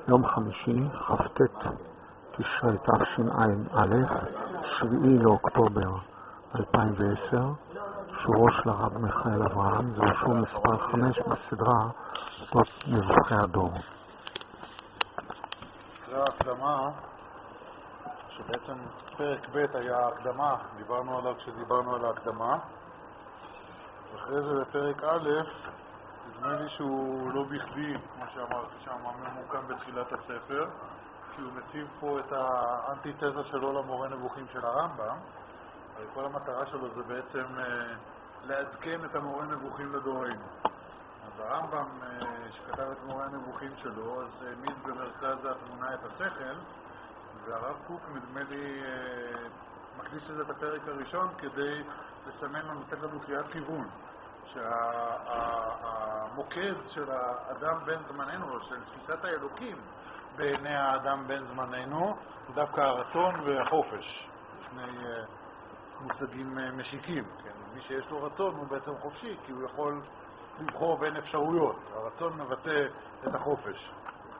יום חמישי, כ"ט תשרי תשע"א, 7 לאוקטובר 2010, שורו של הרב מיכאל אברהם, זהו שור מספר 5 בסדרה שדות מבוכי הדור. זו ההקדמה, שבעצם פרק ב' היה ההקדמה, דיברנו עליו כשדיברנו על ההקדמה, ואחרי זה בפרק א', נדמה לי שהוא לא בכדי, כמו שאמרתי שם, ממוקם בתחילת הספר, כי הוא מציב פה את האנטיתזה שלו למורה נבוכים של הרמב"ם, וכל המטרה שלו זה בעצם לעדכן את המורה נבוכים לדורנו. אז הרמב"ם שכתב את מורה הנבוכים שלו, אז העמיד במרכז התמונה את השכל, והרב קוק נדמה לי מקדיש לזה את הפרק הראשון כדי לסמן לנו, לתת לנו קריאת כיוון, שהמוקד של האדם בן זמננו, של תפיסת האלוקים בעיני האדם בן זמננו, הוא דווקא הרצון והחופש, לפני מושגים משיקים. כן? מי שיש לו רצון הוא בעצם חופשי, כי הוא יכול לבחור בין אפשרויות. הרצון מבטא את החופש.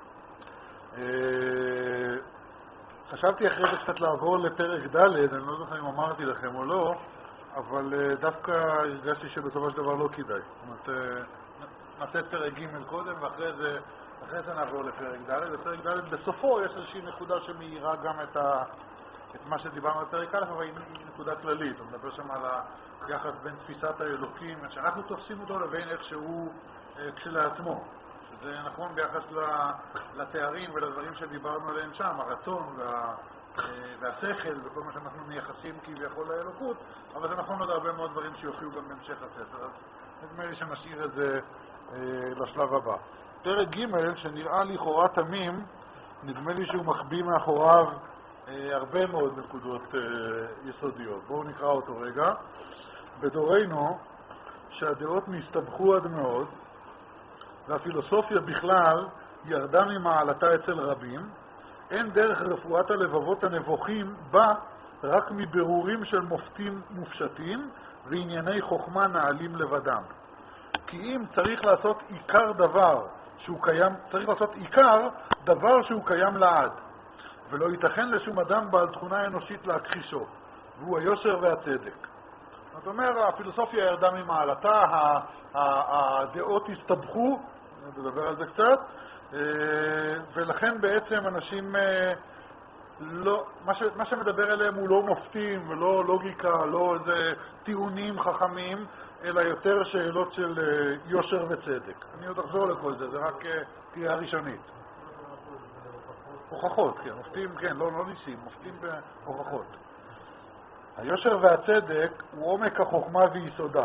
חשבתי אחרי זה קצת לעבור לפרק ד', אני לא זוכר אם אמרתי לכם או לא, אבל דווקא הרגשתי שבסופו של דבר לא כדאי. זאת אומרת, נעשה את פרק ג' קודם, ואחרי זה נעבור לפרק ד'. בפרק ד' בסופו יש איזושהי נקודה שמאירה גם את מה שדיברנו על פרק א', אבל היא נקודה כללית. הוא מדבר שם על היחס בין תפיסת האלוקים, שאנחנו תופסים אותו לבין איך שהוא כשלעצמו. שזה נכון ביחס לתארים ולדברים שדיברנו עליהם שם, הרצון והשכל וכל מה שאנחנו מייחסים כביכול לאלוקות, אבל זה נכון עוד הרבה מאוד דברים שיופיעו גם בהמשך הספר. אז נדמה לי שנשאיר את זה לשלב הבא. פרק ג' שנראה לכאורה תמים, נדמה לי שהוא מחביא מאחוריו הרבה מאוד נקודות יסודיות. בואו נקרא אותו רגע. בדורנו, שהדעות נסתבכו עד מאוד, והפילוסופיה בכלל ירדה ממעלתה אצל רבים, אין דרך רפואת הלבבות הנבוכים בה רק מבירורים של מופתים מופשטים וענייני חוכמה נעלים לבדם. כי אם צריך לעשות עיקר דבר שהוא קיים, צריך לעשות עיקר דבר שהוא קיים לעד, ולא ייתכן לשום אדם בעל תכונה אנושית להכחישו, והוא היושר והצדק. זאת אומרת, הפילוסופיה ירדה ממעלתה, הדעות הסתבכו, נדבר על זה קצת, ולכן בעצם אנשים, מה שמדבר עליהם הוא לא מופתים ולא לוגיקה, לא איזה טיעונים חכמים, אלא יותר שאלות של יושר וצדק. אני עוד אחזור לכל זה, זה רק קריאה ראשונית. הוכחות, כן, מופתים, כן, לא ניסים, מופתים בהוכחות. היושר והצדק הוא עומק החוכמה ויסודה.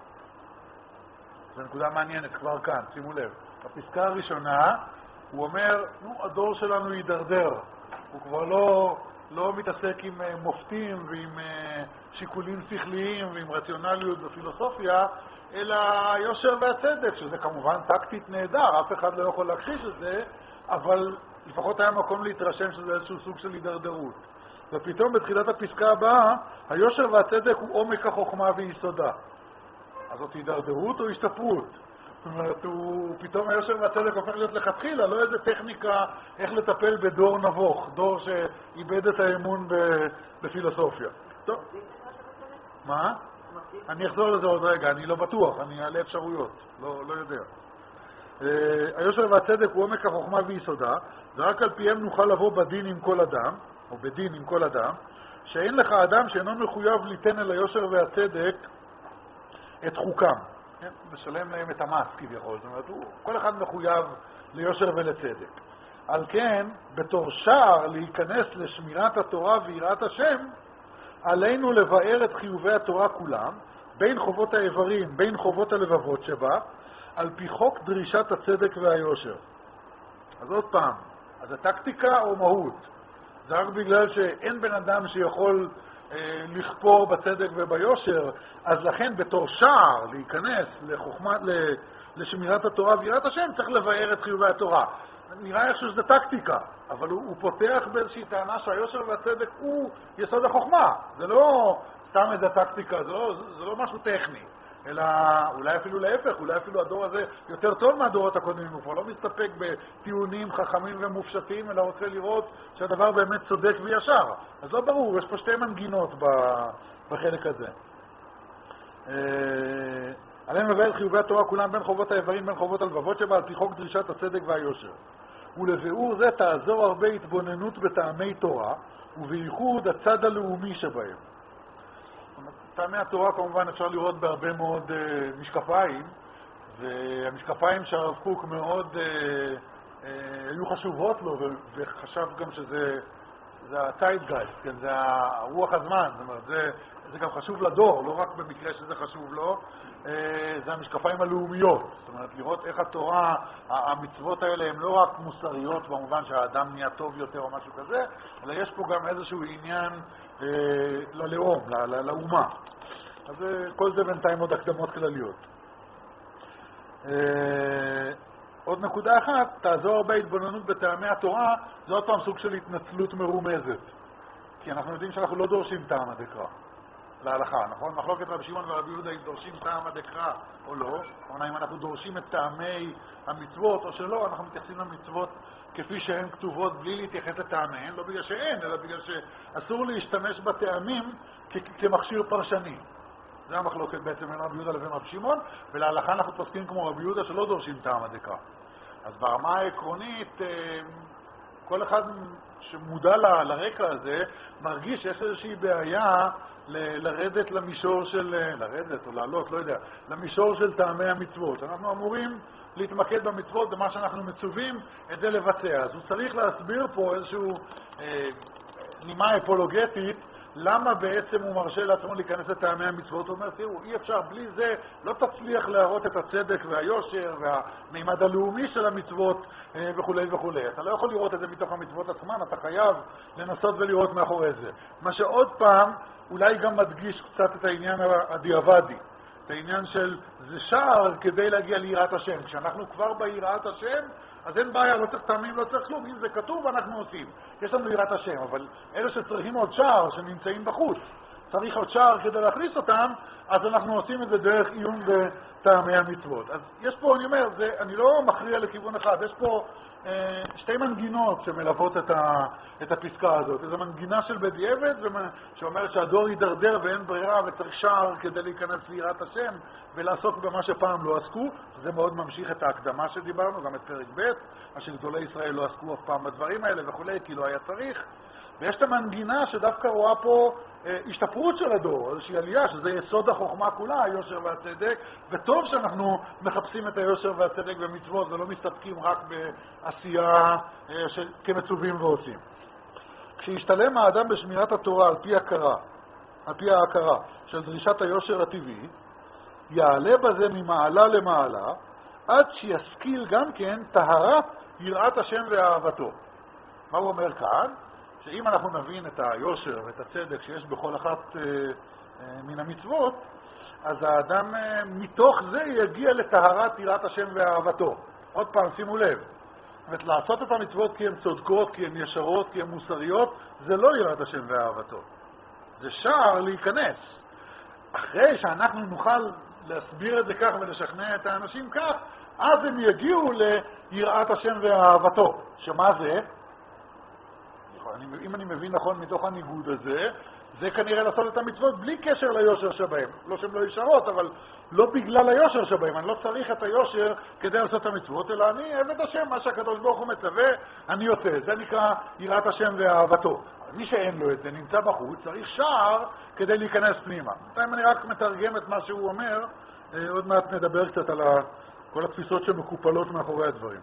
זו נקודה מעניינת כבר כאן, שימו לב. בפסקה הראשונה הוא אומר, הדור שלנו יידרדר. הוא כבר לא מתעסק עם מופתים ועם שיקולים שכליים ועם רציונליות ופילוסופיה, אלא היושר והצדק, שזה כמובן טקטית נהדר, אף אחד לא יכול להכחיש את זה, אבל לפחות היה מקום להתרשם שזה איזשהו סוג של הידרדרות. ופתאום בתחילת הפסקה הבאה, היושר והצדק הוא עומק החוכמה ויסודה. אז זאת הידרדרות או השתפרות? זאת אומרת, פתאום היושר והצדק הופך להיות לכתחילה, לא איזה טכניקה איך לטפל בדור נבוך, דור שאיבד את האמון בפילוסופיה. טוב. מה? אני אחזור לזה עוד רגע, אני לא בטוח, אני אעלה אפשרויות, לא יודע. היושר והצדק הוא עומק החוכמה ויסודה, ורק על פיהם נוכל לבוא בדין עם כל אדם, או בדין עם כל אדם, שאין לך אדם שאינו מחויב ליתן אל היושר והצדק את חוקם. כן? משלם להם את המס כביכול. זאת אומרת, כל אחד מחויב ליושר ולצדק. על כן, בתור שער להיכנס לשמירת התורה ויראת השם, עלינו לבאר את חיובי התורה כולם, בין חובות האיברים, בין חובות הלבבות שבה, על פי חוק דרישת הצדק והיושר. אז עוד פעם, אז הטקטיקה או מהות? זה רק בגלל שאין בן אדם שיכול לכפור בצדק וביושר, אז לכן בתור שער להיכנס לשמירת התורה ויראת השם צריך לבאר את חיובי התורה. נראה איך שזה טקטיקה, אבל הוא פותח באיזושהי טענה שהיושר והצדק הוא יסוד החוכמה. זה לא סתם איזה טקטיקה, זה לא משהו טכני, אלא אולי אפילו להפך, אולי אפילו הדור הזה יותר טוב מהדורות הקודמים, הוא כבר לא מסתפק בטיעונים חכמים ומופשטים, אלא רוצה לראות שהדבר באמת צודק וישר. אז לא ברור, יש פה שתי מנגינות בחלק הזה. עליהם מבאר חיובי התורה כולם בין חובות האיברים, בין חובות הלבבות שבה, על פי חוק דרישת הצדק והיושר. ולביאור זה תעזור הרבה התבוננות בטעמי תורה, ובייחוד הצד הלאומי שבהם. טעמי התורה כמובן אפשר לראות בהרבה מאוד משקפיים, והמשקפיים שהרב קוק מאוד היו חשובות לו, וחשב גם שזה הצייטגייסט, כן, זה רוח הזמן, זאת אומרת, זה גם חשוב לדור, לא רק במקרה שזה חשוב לו, זה המשקפיים הלאומיות. זאת אומרת, לראות איך התורה, המצוות האלה הן לא רק מוסריות במובן שהאדם נהיה טוב יותר או משהו כזה, אלא יש פה גם איזשהו עניין ללאום, לאומה. אז כל זה בינתיים עוד הקדמות כלליות. עוד נקודה אחת, תעזור הרבה התבוננות בטעמי התורה, זה עוד פעם סוג של התנצלות מרומזת. כי אנחנו יודעים שאנחנו לא דורשים טעם הדקרא להלכה, נכון? מחלוקת רבי שמעון ורבי יהודה אם דורשים טעם הדקרא או לא. כלומר, אם אנחנו דורשים את טעמי המצוות או שלא, אנחנו מתייחסים למצוות כפי שהן כתובות בלי להתייחס לטעמיהן, לא בגלל שאין, אלא בגלל שאסור להשתמש בטעמים כמכשיר פרשני. זה המחלוקת בעצם בין רבי יהודה לבין רבי שמעון, ולהלכה אנחנו פוסקים כמו רבי יהודה שלא דורשים טעם הדקרא. אז ברמה העקרונית, כל אחד שמודע לרקע הזה, מרגיש שיש איזושהי בעיה לרדת למישור של, לרדת או לעלות, לא יודע, למישור של טעמי המצוות. אנחנו אמורים להתמקד במצוות, במה שאנחנו מצווים, את זה לבצע. אז הוא צריך להסביר פה איזשהו נימה אפולוגטית, למה בעצם הוא מרשה לעצמו להיכנס לטעמי המצוות. הוא אומר, תראו, אי אפשר, בלי זה לא תצליח להראות את הצדק והיושר והמימד הלאומי של המצוות וכו' וכו'. אתה לא יכול לראות את זה מתוך המצוות עצמן, אתה חייב לנסות ולראות מאחורי זה. מה שעוד פעם אולי גם מדגיש קצת את העניין הדיעבדי, את העניין של זה שער כדי להגיע ליראת השם. כשאנחנו כבר ביראת השם, אז אין בעיה, לא צריך טעמים, לא צריך כלום. אם זה כתוב, אנחנו עושים. יש לנו יראת השם, אבל אלה שצריכים עוד שער, שנמצאים בחוץ, צריך עוד שער כדי להכניס אותם, אז אנחנו עושים את זה דרך עיון בטעמי המצוות. אז יש פה, אני אומר, אני לא מכריע לכיוון אחד, יש פה שתי מנגינות שמלוות את הפסקה הזאת. איזו מנגינה של בדיעבד, שאומרת שהדור יידרדר ואין ברירה וצריך שער כדי להיכנס ליראת השם ולעסוק במה שפעם לא עסקו. זה מאוד ממשיך את ההקדמה שדיברנו, גם את פרק ב', מה שגדולי ישראל לא עסקו אף פעם בדברים האלה וכו', כי לא היה צריך. ויש את המנגינה שדווקא רואה פה השתפרות של הדור, איזושהי עלייה, שזה יסוד החוכמה כולה, היושר והצדק, וטוב שאנחנו מחפשים את היושר והצדק במצוות, ולא מסתפקים רק בעשייה כמצווים ועושים. כשישתלם האדם בשמירת התורה על פי ההכרה של דרישת היושר הטבעי, יעלה בזה ממעלה למעלה, עד שישכיל גם כן טהרת יראת השם ואהבתו. מה הוא אומר כאן? שאם אנחנו נבין את היושר ואת הצדק שיש בכל אחת מן המצוות, אז האדם מתוך זה יגיע לטהרת יראת השם ואהבתו. עוד פעם, שימו לב, לעשות את המצוות כי הן צודקות, כי הן ישרות, כי הן מוסריות, זה לא יראת השם ואהבתו. זה שער להיכנס. אחרי שאנחנו נוכל להסביר את זה כך ולשכנע את האנשים כך, אז הם יגיעו ליראת השם ואהבתו. שמה זה? אם אני מבין נכון מתוך הניגוד הזה, זה כנראה לעשות את המצוות בלי קשר ליושר שבהם. לא שהן לא ישרות, אבל לא בגלל היושר שבהם. אני לא צריך את היושר כדי לעשות את המצוות, אלא אני עבד השם, מה שהקדוש ברוך הוא מצווה, אני יוצא. זה נקרא יראת השם ואהבתו. מי שאין לו את זה נמצא בחוץ, צריך שער כדי להיכנס פנימה. בינתיים אני רק מתרגם את מה שהוא אומר, עוד מעט נדבר קצת על כל התפיסות שמקופלות מאחורי הדברים.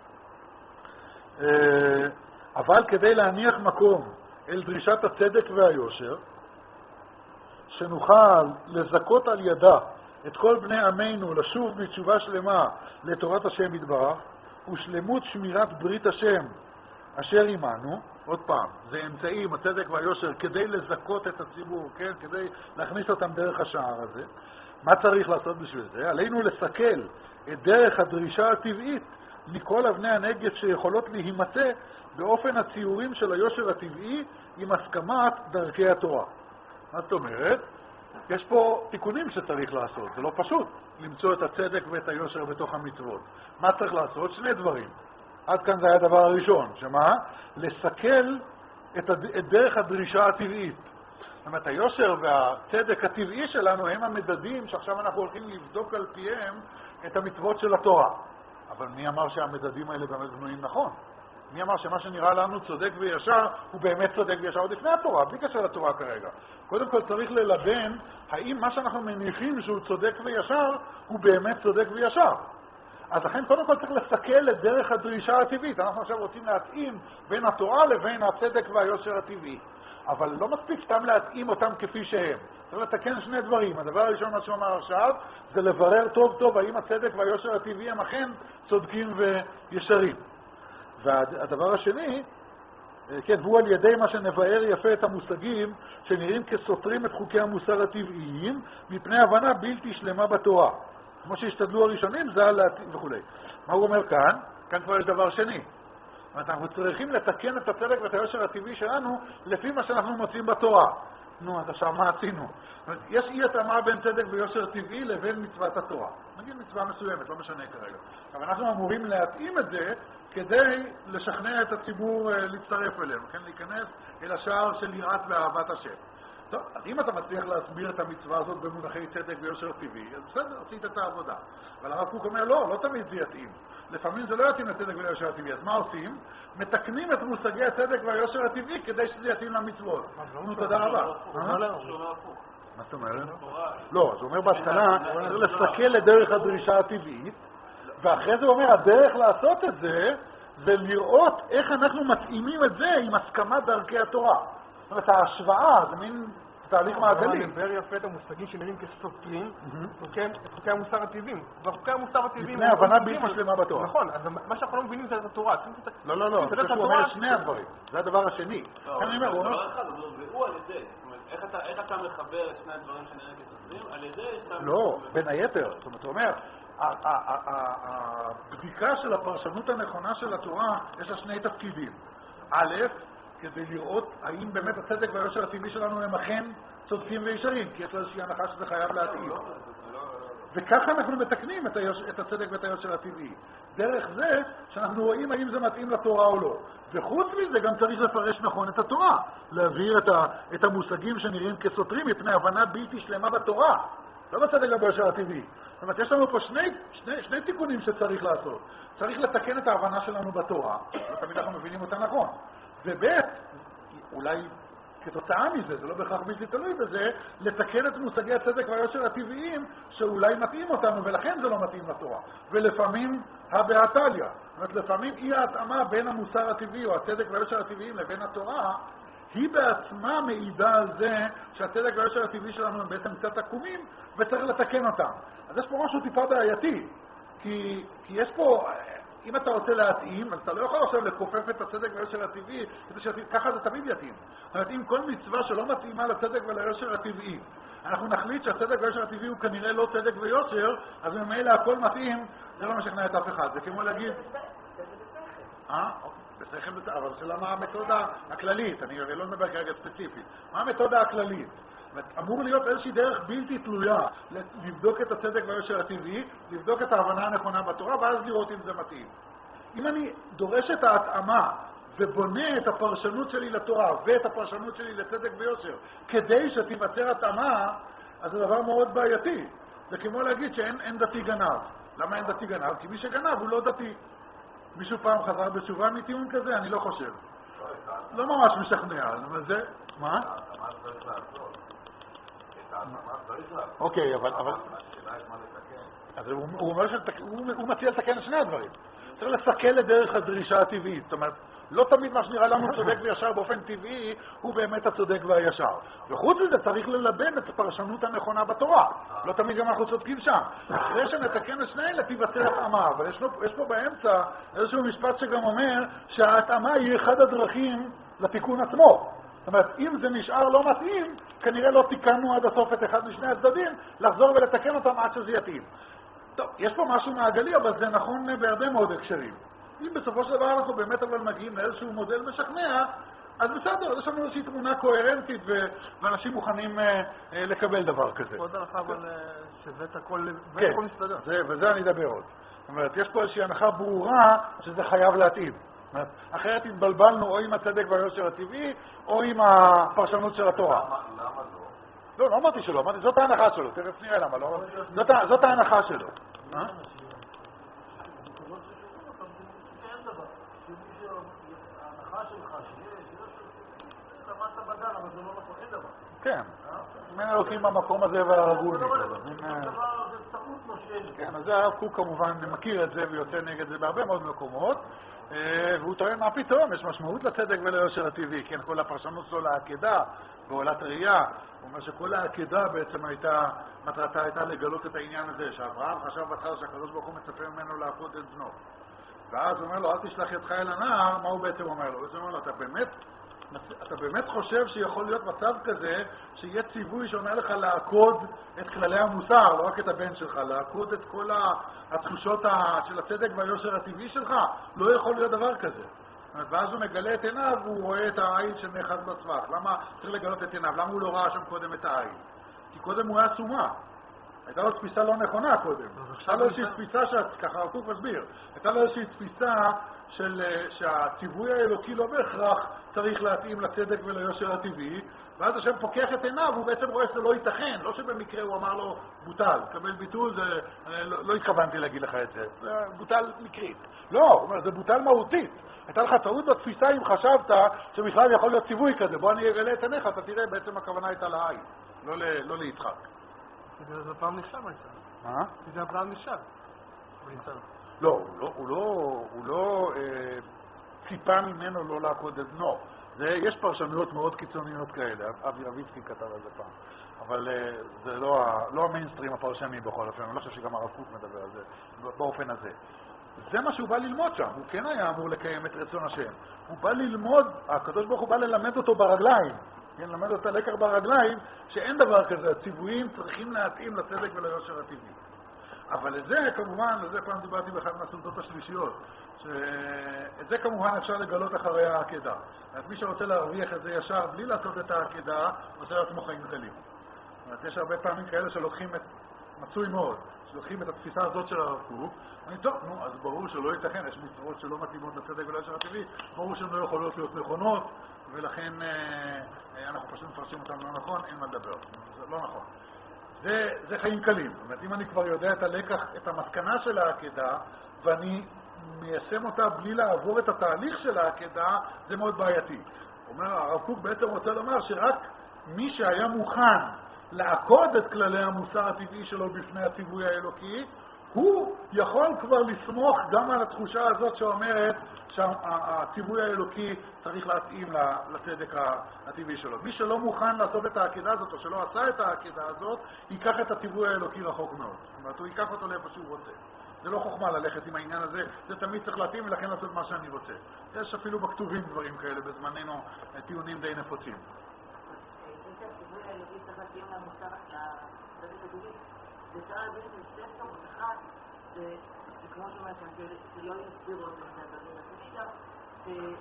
אבל כדי להניח מקום אל דרישת הצדק והיושר, שנוכל לזכות על ידה את כל בני עמנו לשוב בתשובה שלמה לתורת השם יתברך, ושלמות שמירת ברית השם אשר עמנו, עוד פעם, זה אמצעים, הצדק והיושר, כדי לזכות את הציבור, כן? כדי להכניס אותם דרך השער הזה. מה צריך לעשות בשביל זה? עלינו לסכל את דרך הדרישה הטבעית מכל אבני הנגף שיכולות להימצא באופן הציורים של היושר הטבעי עם הסכמת דרכי התורה. מה זאת אומרת? יש פה תיקונים שצריך לעשות, זה לא פשוט למצוא את הצדק ואת היושר בתוך המצוות. מה צריך לעשות? שני דברים. עד כאן זה היה הדבר הראשון, שמה? לסכל את דרך הדרישה הטבעית. זאת אומרת, היושר והצדק הטבעי שלנו הם המדדים שעכשיו אנחנו הולכים לבדוק על פיהם את המצוות של התורה. אבל מי אמר שהמדדים האלה באמת בנויים נכון? מי אמר שמה שנראה לנו צודק וישר הוא באמת צודק וישר עוד לפני התורה, בלי קשר לתורה כרגע. קודם כל צריך ללבן האם מה שאנחנו מניחים שהוא צודק וישר הוא באמת צודק וישר. אז לכן קודם כל צריך לסכל את דרך הדרישה הטבעית. אנחנו עכשיו רוצים להתאים בין התורה לבין הצדק והיושר הטבעי. אבל לא מספיק סתם להתאים אותם כפי שהם. צריך לתקן שני דברים. הדבר הראשון מה שהוא אמר עכשיו זה לברר טוב טוב האם הצדק והיושר הטבעי הם אכן צודקים וישרים. והדבר השני, כן, והוא על ידי מה שנבאר יפה את המושגים שנראים כסותרים את חוקי המוסר הטבעיים מפני הבנה בלתי שלמה בתורה. כמו שהשתדלו הראשונים, זה על וכו'. מה הוא אומר כאן? כאן כבר יש דבר שני. זאת אומרת, אנחנו צריכים לתקן את הצדק ואת היושר הטבעי שלנו לפי מה שאנחנו מוצאים בתורה. נו, אז עכשיו מה עשינו? זאת אומרת, יש אי התאמה בין צדק ויושר טבעי לבין מצוות התורה. נגיד מצווה מסוימת, לא משנה כרגע. אבל אנחנו אמורים להתאים את זה כדי לשכנע את הציבור להצטרף אלינו, כן? להיכנס אל השער של יראת ואהבת השם. טוב, אז אם אתה מצליח להסביר את המצווה הזאת במונחי צדק ויושר טבעי, אז בסדר, עשית את העבודה. אבל הרב קוק אומר, לא תמיד זה יתאים. לפעמים זה לא יתאים לצדק ויושר הטבעי. אז מה עושים? מתקנים את מושגי הצדק והיושר הטבעי כדי שזה יתאים למצוות. נו, תודה רבה. מה זאת אומרת? לא, זה אומר בהתחלה, צריך לסכל לדרך הדרישה הטבעית, ואחרי זה הוא אומר, הדרך לעשות את זה, זה לראות איך אנחנו מתאימים את זה עם הסכמת דרכי התורה. זאת אומרת, ההשוואה, זה מין תהליך מעגלי. דבר יפה את המושגים שנראים כסותרים, את חוקי המוסר הטבעיים. וחוקי המוסר הטבעיים... לפני הבנה בלתי שלמה בתורה. נכון, אז מה שאנחנו לא מבינים זה את התורה. לא, זה שהוא אומר שני הדברים. זה הדבר השני. דבר אחד, והוא על ידי. איך אתה מחבר את שני הדברים שנראים כסותרים? על ידי... לא, בין היתר. זאת אומרת, הוא אומר, הבדיקה של הפרשנות הנכונה של התורה, יש לה שני תפקידים. א', כדי לראות האם באמת הצדק והיושר הטבעי שלנו הם אכן צודקים וישרים, כי יש לה איזושהי הנחה שזה חייב להתאים. וככה אנחנו מתקנים את הצדק ואת היושר הטבעי. דרך זה שאנחנו רואים האם זה מתאים לתורה או לא. וחוץ מזה גם צריך לפרש נכון את התורה, להבהיר את המושגים שנראים כסותרים מפני הבנה בלתי שלמה בתורה, לא בצדק והיושר הטבעי. זאת אומרת, יש לנו פה שני תיקונים שצריך לעשות. צריך לתקן את ההבנה שלנו בתורה, ותמיד אנחנו מבינים אותה נכון. וב' אולי כתוצאה מזה, זה לא בהכרח בלתי תלוי בזה, לתקן את מושגי הצדק והיושר הטבעיים שאולי מתאים אותנו, ולכן זה לא מתאים לתורה. ולפעמים הבאתליה. זאת אומרת, לפעמים אי ההתאמה בין המוסר הטבעי או הצדק והיושר הטבעיים לבין התורה, היא בעצמה מעידה על זה שהצדק והיושר הטבעי שלנו הם בעצם קצת עקומים, וצריך לתקן אותם. אז יש פה משהו טיפה בעייתי, כי יש פה... אם אתה רוצה להתאים, אז אתה לא יכול עכשיו לקופף את הצדק והיושר הטבעי, ככה זה תמיד יתאים. זאת אומרת, אם כל מצווה שלא מתאימה לצדק וליושר הטבעי, אנחנו נחליט שהצדק והיושר הטבעי הוא כנראה לא צדק ויושר, אז ממילא הכל מתאים, זה לא משכנע את אף אחד. זה כמו להגיד... בשכל, אבל שאלה מה המתודה הכללית, אני לא מדבר כרגע ספציפית. מה המתודה הכללית? אמור להיות איזושהי דרך בלתי תלויה לבדוק את הצדק והיושר הטבעי, לבדוק את ההבנה הנכונה בתורה, ואז לראות אם זה מתאים. אם אני דורש את ההתאמה ובונה את הפרשנות שלי לתורה ואת הפרשנות שלי לצדק ויושר כדי שתיווצר התאמה, אז זה דבר מאוד בעייתי. זה כמו להגיד שאין דתי גנב. למה אין דתי גנב? כי מי שגנב הוא לא דתי. מישהו פעם חזר בתשובה מטיעון כזה? אני לא חושב. לא ממש משכנע. זה... מה? אוקיי, אבל... אז הוא אומר שהוא מציע לתקן שני הדברים. צריך לסכל לדרך הדרישה הטבעית. זאת אומרת, לא תמיד מה שנראה לנו צודק וישר באופן טבעי הוא באמת הצודק והישר. וחוץ מזה צריך ללבן את הפרשנות הנכונה בתורה. לא תמיד גם אנחנו צודקים שם. אחרי שנתקן את שני אלה תיווצר התאמה, אבל יש פה באמצע איזשהו משפט שגם אומר שההתאמה היא אחד הדרכים לתיקון עצמו. זאת אומרת, אם זה נשאר לא מתאים, כנראה לא תיקנו עד הסוף את אחד משני הצדדים, לחזור ולתקן אותם עד שזה יתאים. טוב, יש פה משהו מעגלי, אבל זה נכון בהרבה מאוד הקשרים. אם בסופו של דבר אנחנו באמת אבל מגיעים לאיזשהו מודל משכנע, אז בסדר, יש לנו איזושהי תמונה קוהרנטית ואנשים מוכנים לקבל דבר כזה. עוד הנחה אבל שבאת הכל כן, מסתדר. וזה אני אדבר עוד. זאת אומרת, יש פה איזושהי הנחה ברורה שזה חייב להתאים. אחרת התבלבלנו או עם הצדק והיושר הטבעי או עם הפרשנות של התורה. למה לא? לא אמרתי שלא, אמרתי, זאת ההנחה שלו, תכף נראה למה, לא? זאת ההנחה שלו. כן, מן אלוקים במקום הזה והרגול מכזה. כן, אז הרב קוק כמובן מכיר את זה ויוצא נגד זה בהרבה מאוד מקומות, והוא טוען מה פתאום, יש משמעות לצדק וליושר הטבעי, כן, כל הפרשנות שלו לעקדה, בעולת ראייה, הוא אומר שכל העקדה בעצם מטרתה הייתה לגלות את העניין הזה, שאברהם חשב בהתחלה שהקדוש ברוך הוא מצפה ממנו לעקוד את בנו. ואז הוא אומר לו, אל תשלח ידך אל הנער, מה הוא בעצם אומר לו? הוא אומר לו, אתה באמת חושב שיכול להיות מצב כזה שיהיה ציווי שאומר לך לעקוד את כללי המוסר, לא רק את הבן שלך, לעקוד את כל התחושות של הצדק והיושר הטבעי שלך? לא יכול להיות דבר כזה. ואז הוא מגלה את עיניו והוא רואה את העין של נאחז בצווח. למה צריך לגלות את עיניו? למה הוא לא ראה שם קודם את העין? כי קודם הוא היה סומה. הייתה לו תפיסה לא נכונה קודם. הייתה לו איזושהי תפיסה, ככה הרב קוק מסביר, הייתה לו איזושהי תפיסה שהציווי האלוקי לא בהכרח צריך להתאים לצדק וליושר הטבעי, ואז השם פוקח את עיניו, הוא בעצם רואה שזה לא ייתכן, לא שבמקרה הוא אמר לו בוטל, קבל ביטול, לא התכוונתי להגיד לך את זה, זה בוטל מקרית. לא, הוא אומר, זה בוטל מהותית. הייתה לך טעות בתפיסה אם חשבת שבכלל יכול להיות ציווי כזה, בוא אני אגלה את עיניך, אתה תראה, בעצם הכוונה הייתה לעין, לא ליצחק. זה פעם נשאר הייתה. מה? זה פעם נשאר. לא, הוא לא ציפה ממנו לא לעקוד את בנו. יש פרשנויות מאוד קיצוניות כאלה, אבי רביצקי כתב על זה פעם. אבל זה לא המיינסטרים הפרשני בכל אופן, אני לא חושב שגם הרב קוק מדבר על זה באופן הזה. זה מה שהוא בא ללמוד שם, הוא כן היה אמור לקיים את רצון השם. הוא בא ללמוד, הקדוש ברוך הוא בא ללמד אותו ברגליים. כן, למד אותה לקח ברגליים, שאין דבר כזה, הציוויים צריכים להתאים לצדק וליושר הטבעי. אבל את זה כמובן, לזה פעם דיברתי באחד מהסעודות השלישיות, שאת זה כמובן אפשר לגלות אחרי העקדה. אז מי שרוצה להרוויח את זה ישר בלי לעשות את העקדה, עושה לעצמו חיים קלים. זאת אומרת, יש הרבה פעמים כאלה שלוקחים מצוי מאוד, שלוקחים את התפיסה הזאת של הרב קוק, ואני טוב, אז ברור שלא ייתכן, יש מצוות שלא מתאימות לצדק וליושר הטבעי, ברור שהן לא יכולות להיות נכונות, ולכן אנחנו פשוט מפרשים אותם לא נכון, אין מה לדבר. זה לא נכון. זה חיים קלים. זאת אומרת, אם אני כבר יודע את הלקח, את המסקנה של העקדה, ואני מיישם אותה בלי לעבור את התהליך של העקדה, זה מאוד בעייתי. אומר, הרב קוק בעצם רוצה לומר שרק מי שהיה מוכן לעקוד את כללי המוסר הטבעי שלו בפני הציווי האלוקי, הוא יכול כבר לסמוך גם על התחושה הזאת שאומרת שהציווי האלוקי צריך להתאים לצדק הטבעי שלו. מי שלא מוכן לעשות את העקדה הזאת או שלא עשה את העקדה הזאת, ייקח את הציווי האלוקי רחוק מאוד. זאת אומרת, הוא ייקח אותו לאיפה שהוא רוצה. זה לא חוכמה ללכת עם העניין הזה, זה תמיד צריך להתאים ולכן לעשות מה שאני רוצה. יש אפילו בכתובים דברים כאלה בזמננו, טיעונים די נפוצים. זה שהציווי האלוקי צריך להתאים למוסר לצדק הטבעי, זה צריך להבין שספר אחד, זה כמו שאומרת, שלא יסבירו את זה הדברים השני גם,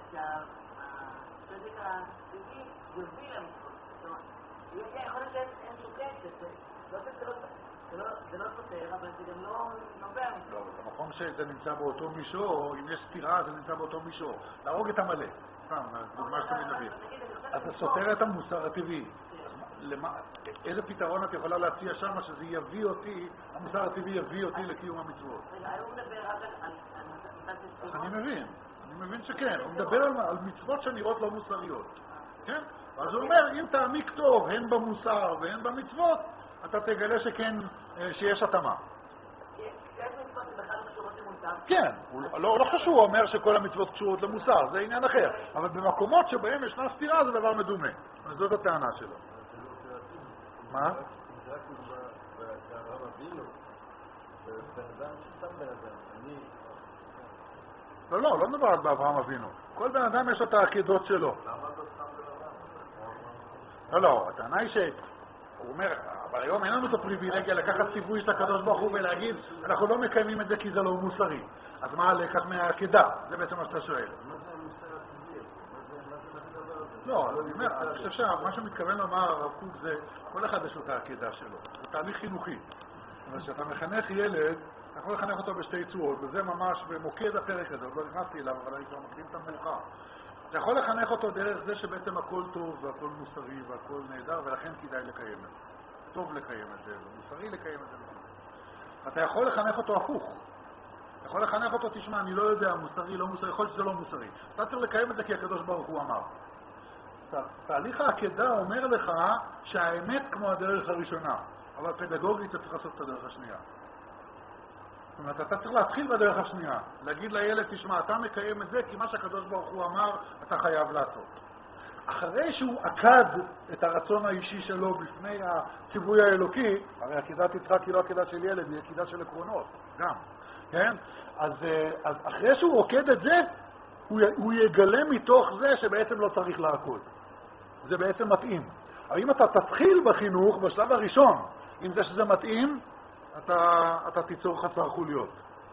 שהצדק הטבעי יוביל למצוות. זאת אומרת, יכול להיות שאין שום קשר, זה לא סותר, אבל זה גם לא נובע מצוות. לא, במקום שזה נמצא באותו מישור, אם יש סתירה זה נמצא באותו מישור. להרוג את המלא, דוגמה שתמיד נביא. אז זה סותר את המוסר הטבעי. איזה פתרון את יכולה להציע שם שזה יביא אותי, המוסר הטבעי יביא אותי לקיום המצוות? רגע, הוא מדבר רק על אני מבין שכן, הוא מדבר על מצוות שנראות לא מוסריות, כן? אז הוא אומר, אם תעמיק טוב, הן במוסר והן במצוות, אתה תגלה שכן, שיש התאמה. כן, לא חשוב, הוא אומר שכל המצוות קשורות למוסר, זה עניין אחר, אבל במקומות שבהם ישנה סתירה זה דבר מדומה, זאת הטענה שלו. מה? לא מדבר רק באברהם אבינו. כל בן אדם יש את העקדות שלו. לא, הטענה היא שהוא אומר, אבל היום אין לנו את הפריבילגיה לקחת ציווי של הקדוש ברוך הוא ולהגיד, אנחנו לא מקיימים את זה כי זה לא מוסרי. אז מה הלקח מהעקדה? זה בעצם מה שאתה שואל. לא, אני אומר, אני חושב שמה שמתכוון לומר הרב קוק זה, כל אחד יש לו את העקדה שלו, זה תהליך חינוכי. אבל כשאתה מחנך ילד, אתה יכול לחנך אותו בשתי צורות, וזה ממש במוקד הפרק הזה, עוד לא נכנסתי אליו, אבל אני כבר מקדים את המאוחר. אתה יכול לחנך אותו דרך זה שבעצם הכל טוב והכל מוסרי והכל נהדר, ולכן כדאי לקיים את זה. טוב לקיים את זה, ומוסרי לקיים את זה. אתה יכול לחנך אותו הפוך. אתה יכול לחנך אותו, תשמע, אני לא יודע, מוסרי, לא מוסרי, יכול להיות שזה לא מוסרי. אתה צריך לקיים את זה כי הקדוש ברוך הוא אמר. תהליך העקדה אומר לך שהאמת כמו הדרך הראשונה, אבל פדגוגית אתה צריך לעשות את הדרך השנייה. זאת אומרת, אתה צריך להתחיל בדרך השנייה, להגיד לילד, תשמע, אתה מקיים את זה כי מה שהקדוש ברוך הוא אמר, אתה חייב לעשות. אחרי שהוא עקד את הרצון האישי שלו בפני הציווי האלוקי, הרי עקדת יצחק היא לא עקדה של ילד, היא עקדה של עקרונות, גם, כן? אז אחרי שהוא עוקד את זה, הוא יגלה מתוך זה שבעצם לא צריך לעקוד. זה בעצם מתאים. אבל אם אתה תתחיל בחינוך, בשלב הראשון, עם זה שזה מתאים, אתה תיצור חסר חוליות.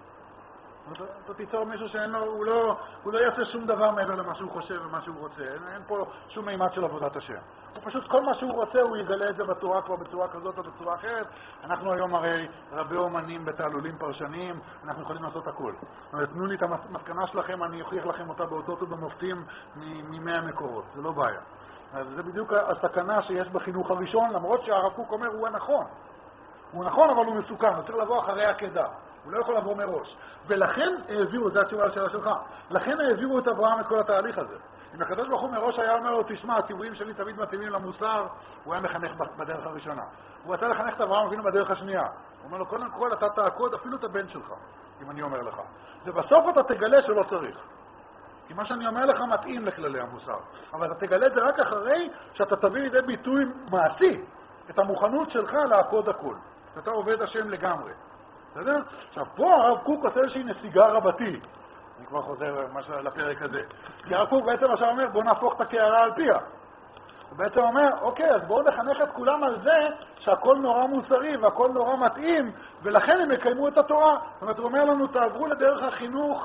אתה תיצור מישהו הוא לא יעשה שום דבר מעבר למה שהוא חושב ומה שהוא רוצה. אין פה שום מימד של עבודת השם. הוא פשוט כל מה שהוא רוצה, הוא יגלה את זה בתורה כבר בצורה כזאת או בצורה אחרת. אנחנו היום הרי רבי אומנים בתעלולים פרשניים, אנחנו יכולים לעשות הכל. תנו לי את המסקנה שלכם, אני אוכיח לכם אותה באותות ובמופתים מ100 מקורות. זה לא בעיה. אז זה בדיוק הסכנה שיש בחינוך הראשון, למרות שהרב קוק אומר הוא הנכון. הוא נכון, אבל הוא מסוכן, הוא צריך לבוא אחרי העקדה. הוא לא יכול לבוא מראש. ולכן העבירו, זה התשובה לשאלה שלך, לכן העבירו את אברהם את כל התהליך הזה. אם הקדוש ברוך הוא מראש היה אומר לו, תשמע, הציוויים שלי תמיד מתאימים למוסר, הוא היה מחנך בדרך הראשונה. הוא רצה לחנך את אברהם אבינו בדרך השנייה. הוא אומר לו, קודם כל אתה תעקוד אפילו את הבן שלך, אם אני אומר לך. ובסוף אתה תגלה שלא צריך. כי מה שאני אומר לך מתאים לכללי המוסר. אבל אתה תגלה את זה רק אחרי שאתה תביא לידי ביטוי מעשי את המוכנות שלך לעקוד הכל. אתה עובד השם לגמרי. בסדר? עכשיו, פה הרב קוק עושה איזושהי נסיגה רבתי. אני כבר חוזר לפרק הזה. כי הרב קוק בעצם עכשיו אומר, בוא נהפוך את הקערה על פיה. הוא בעצם אומר, אוקיי, אז בואו נחנך את כולם על זה שהכל נורא מוסרי והכל נורא מתאים, ולכן הם יקיימו את התורה. זאת אומרת, הוא אומר לנו, תעברו לדרך החינוך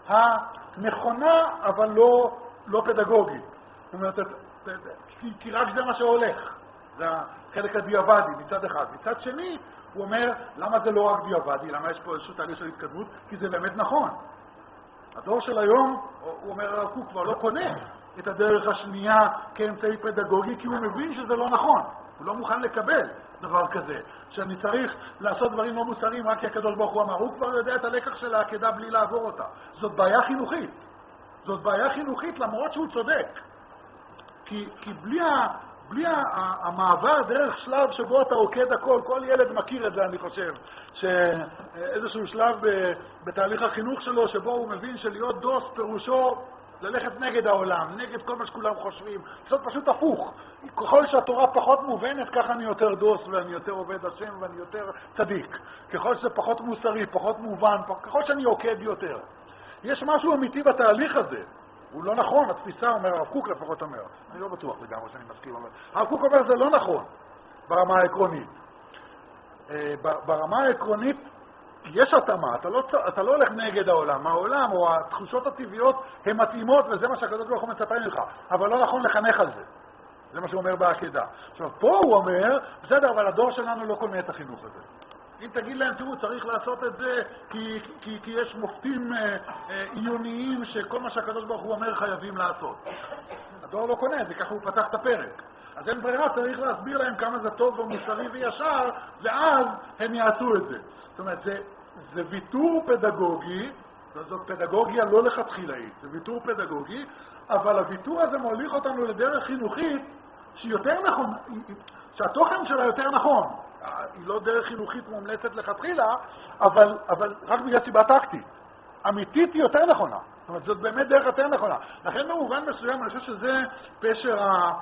הנכונה, אבל לא פדגוגית. זאת אומרת, כי רק זה מה שהולך. זה החלק הדיעבדי מצד אחד. מצד שני, הוא אומר, למה זה לא רק דיעבדי? למה יש פה איזשהו תהליך של התקדמות? כי זה באמת נכון. הדור של היום, הוא אומר, הרב קוק כבר לא קונה את הדרך השנייה כאמצעי פדגוגי, כי הוא מבין שזה לא נכון. הוא לא מוכן לקבל דבר כזה, שאני צריך לעשות דברים לא מוסריים רק כי הקדוש ברוך הוא אמר. הוא כבר יודע את הלקח של העקדה בלי לעבור אותה. זאת בעיה חינוכית. זאת בעיה חינוכית למרות שהוא צודק. כי בלי המעבר דרך שלב שבו אתה עוקד הכל, כל ילד מכיר את זה, אני חושב, שאיזשהו שלב בתהליך החינוך שלו, שבו הוא מבין שלהיות דוס פירושו ללכת נגד העולם, נגד כל מה שכולם חושבים, זאת פשוט הפוך. ככל שהתורה פחות מובנת, ככה אני יותר דוס ואני יותר עובד השם ואני יותר צדיק. ככל שזה פחות מוסרי, פחות מובן, ככל שאני עוקד יותר. יש משהו אמיתי בתהליך הזה. הוא לא נכון, התפיסה אומר, הרב קוק לפחות אומר. אני לא בטוח לגמרי שאני מסכים, אבל הרב קוק אומר, זה לא נכון ברמה העקרונית. ברמה העקרונית יש התאמה, אתה לא הולך נגד העולם. העולם או התחושות הטבעיות הן מתאימות, וזה מה שהקדוש ברוך הוא מצפה ממך, אבל לא נכון לחנך על זה. זה מה שהוא אומר בעקדה. עכשיו, פה הוא אומר, בסדר, אבל הדור שלנו לא קונה את החינוך הזה. אם תגיד להם, תראו, צריך לעשות את זה כי יש מופתים עיוניים שכל מה שהקדוש ברוך הוא אומר חייבים לעשות. הדור לא קונה את זה, ככה הוא פתח את הפרק. אז אין ברירה, צריך להסביר להם כמה זה טוב ומוסרי וישר, ואז הם יעשו את זה. זאת אומרת, זה ויתור פדגוגי, זאת פדגוגיה לא לכתחילאית, זה ויתור פדגוגי, אבל הוויתור הזה מוליך אותנו לדרך חינוכית שהיא יותר נכון, שהתוכן שלה יותר נכון. היא לא דרך חינוכית מומלצת לכתחילה, אבל רק בגלל סיבה טקטית. אמיתית היא יותר נכונה. זאת אומרת, זאת באמת דרך יותר נכונה. לכן במובן מסוים, אני חושב שזה פשר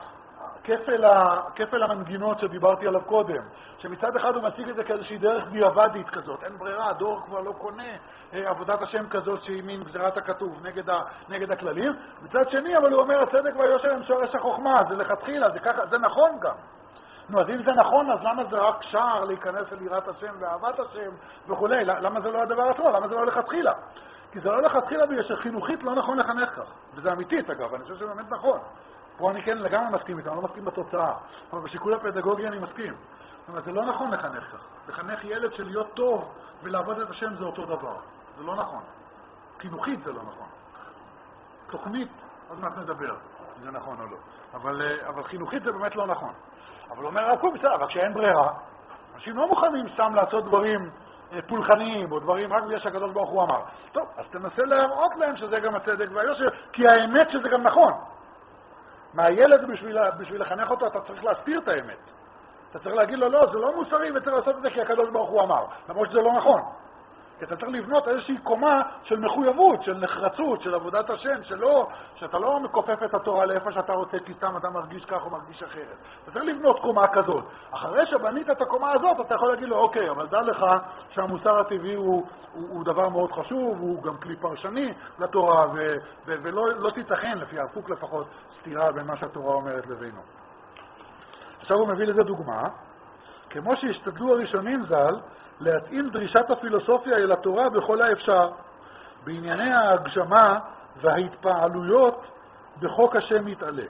כפל המנגינות שדיברתי עליו קודם, שמצד אחד הוא מציג את זה כאיזושהי דרך דיעבדית כזאת, אין ברירה, הדור כבר לא קונה עבודת השם כזאת שהיא מין גזירת הכתוב נגד הכללים. מצד שני, אבל הוא אומר, הצדק והיושר הם שורש החוכמה, זה לכתחילה, זה ככה, זה נכון גם. נו, אז אם זה נכון, אז למה זה רק שער להיכנס אל יראת השם ואהבת השם וכו'? למה זה לא הדבר עצמו? למה זה לא לכתחילה? כי זה לא לכתחילה בגלל שחינוכית לא נכון לחנך כך. וזה אמיתית, אגב, אני חושב שזה באמת נכון. פה אני כן לגמרי מסכים איתם, אני לא מסכים בתוצאה, אבל בשיקול הפדגוגי אני מסכים. זאת אומרת, זה לא נכון לחנך כך. לחנך ילד של להיות טוב ולעבוד את השם זה אותו דבר. זה לא נכון. חינוכית זה לא נכון. תוכנית, עוד מעט נדבר אם זה נכון או לא. אבל חינוכית זה באמת לא נכון. אבל אומר הרב קוק, בסדר, אבל כשאין ברירה, אנשים לא מוכנים סתם לעשות דברים פולחניים או דברים רק בגלל שהקדוש ברוך הוא אמר. טוב, אז תנסה להראות להם שזה גם הצדק והיושר, כי האמת שזה גם נכון. מהילד בשביל לחנך אותו אתה צריך להסתיר את האמת. אתה צריך להגיד לו, לא, זה לא מוסרי וצריך לעשות את זה כי הקדוש ברוך הוא אמר. למרות שזה לא נכון. כי אתה צריך לבנות איזושהי קומה של מחויבות, של נחרצות, של עבודת השם, שאתה לא מכופף את התורה לאיפה שאתה רוצה, כי סתם אתה מרגיש כך או מרגיש אחרת. אתה צריך לבנות קומה כזאת. אחרי שבנית את הקומה הזאת, אתה יכול להגיד לו, אוקיי, אבל דע לך שהמוסר הטבעי הוא דבר מאוד חשוב, הוא גם כלי פרשני לתורה, ולא תיתכן, לפי הרב קוק לפחות, סתירה בין מה שהתורה אומרת לבינו. עכשיו הוא מביא לזה דוגמה, כמו שהשתדלו הראשונים ז"ל, להתאים דרישת הפילוסופיה אל התורה בכל האפשר, בענייני ההגשמה וההתפעלויות בחוק השם יתעלה.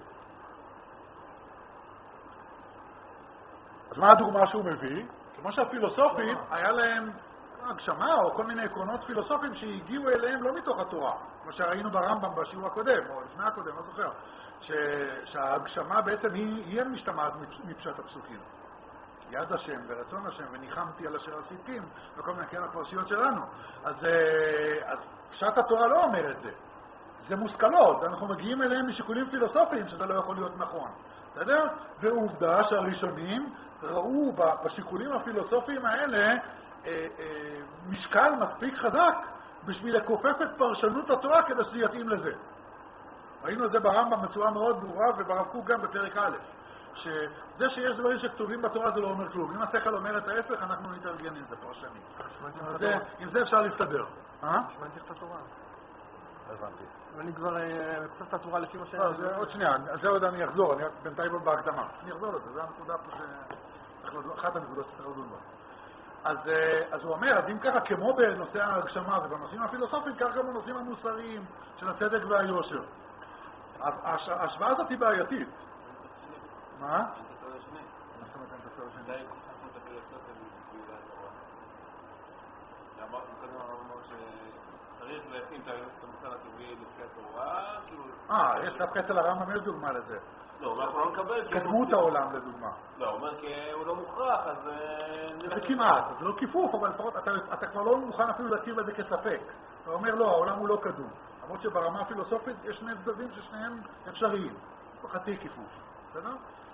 אז מה הדוגמה שהוא מביא? כמו שהפילוסופים היה להם הגשמה או כל מיני עקרונות פילוסופיים שהגיעו אליהם לא מתוך התורה, כמו שראינו ברמב"ם בשיעור הקודם, או לפני הקודם, לא זוכר, שההגשמה בעצם היא המשתמעת מפשט הפסוקים. יד השם ורצון השם וניחמתי על אשר עשיתים וכל מיני כאלה הפרשיות שלנו. אז פשט התורה לא אומר את זה. זה מושכלות. אנחנו מגיעים אליהם משיקולים פילוסופיים שזה לא יכול להיות נכון. בסדר? ועובדה שהראשונים ראו בשיקולים הפילוסופיים האלה משקל מספיק חזק בשביל לקופף את פרשנות התורה כדי שזה יתאים לזה. ראינו את זה ברמב"ם בצורה מאוד ברורה וברב קוק גם בפרק א'. שזה שיש דברים שכתובים בתורה זה לא אומר כלום. אם השכל אומר את ההפך, אנחנו נתארגן עם זה פרשני. עם זה אפשר להסתדר. שמעתי את התורה. הבנתי. ואני כבר כתוב את התורה לפי מה שאני... עוד שנייה, זה עוד אני אחזור, אני בינתיים בהקדמה. אני אחזור לזה, זה הנקודה פה אחת הנקודות שצריך לדון בה. אז הוא אומר, אז אם ככה, כמו בנושא ההגשמה ובנושאים הפילוסופיים, כך גם בנושאים המוסריים של הצדק והיושר. ההשוואה הזאת היא בעייתית. מה? מה זאת אומרת אין את הצד השני? די כוחנו את הפילוסופיה בשביל התורה. אמרתי קודם הרב שצריך להתאים את המוסר הטבעי לפי התורה, יש דווקא אצל הרמב"ם יש דוגמה לזה. לא, אנחנו לא נקבל... קדמות העולם לדוגמה. לא, הוא אומר כי הוא לא מוכרח, אז... זה כמעט, זה לא כיפוף, אבל לפחות אתה כבר לא מוכן אפילו להכיר בזה כספק. אתה אומר לא, העולם הוא לא קדום. למרות שברמה הפילוסופית יש שני צדדים ששניהם אפשריים. חצי כיפוף. בסדר?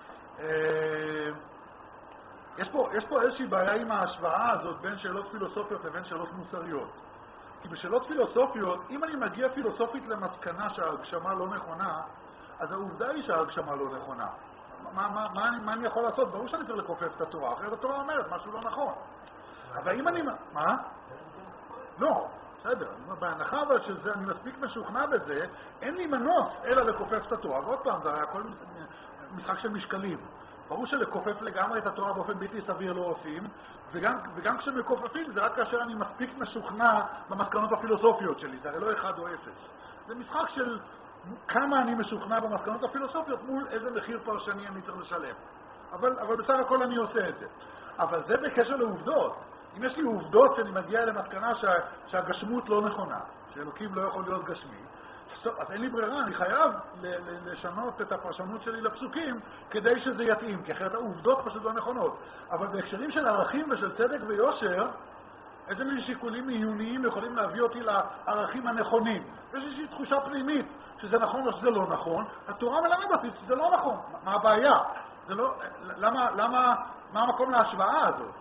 יש פה איזושהי בעיה עם ההשוואה הזאת בין שאלות פילוסופיות לבין שאלות מוסריות. כי בשאלות פילוסופיות, אם אני מגיע פילוסופית למסקנה שההגשמה לא נכונה, אז העובדה היא שההגשמה לא נכונה. מה אני יכול לעשות? ברור שאני צריך לקופף את התורה, אחרת התורה אומרת משהו לא נכון. אבל אם אני... מה? לא, בסדר. בהנחה אבל שזה, אני מספיק משוכנע בזה, אין לי מנוס אלא לקופף את התורה. ועוד פעם, זה הכל משחק של משקלים. ברור שלקופף לגמרי את התורה באופן בלתי סביר לא עושים, וגם כשמקופפים זה רק כאשר אני מספיק משוכנע במסקנות הפילוסופיות שלי, זה הרי לא 1 או 0. זה משחק של כמה אני משוכנע במסקנות הפילוסופיות מול איזה מחיר פרשני אני צריך לשלם. אבל בסך הכל אני עושה את זה. אבל זה בקשר לעובדות. אם יש לי עובדות שאני מגיע למסקנה שהגשמות לא נכונה, שאלוקים לא יכול להיות גשמי, אז אין לי ברירה, אני חייב לשנות את הפרשנות שלי לפסוקים כדי שזה יתאים, כי אחרת העובדות פשוט לא נכונות. אבל בהקשרים של ערכים ושל צדק ויושר, איזה מיני שיקולים עיוניים יכולים להביא אותי לערכים הנכונים. יש איזושהי תחושה פנימית שזה נכון או שזה לא נכון, התורה מלמד אותי שזה לא נכון. מה הבעיה? זה לא, מה המקום להשוואה הזאת?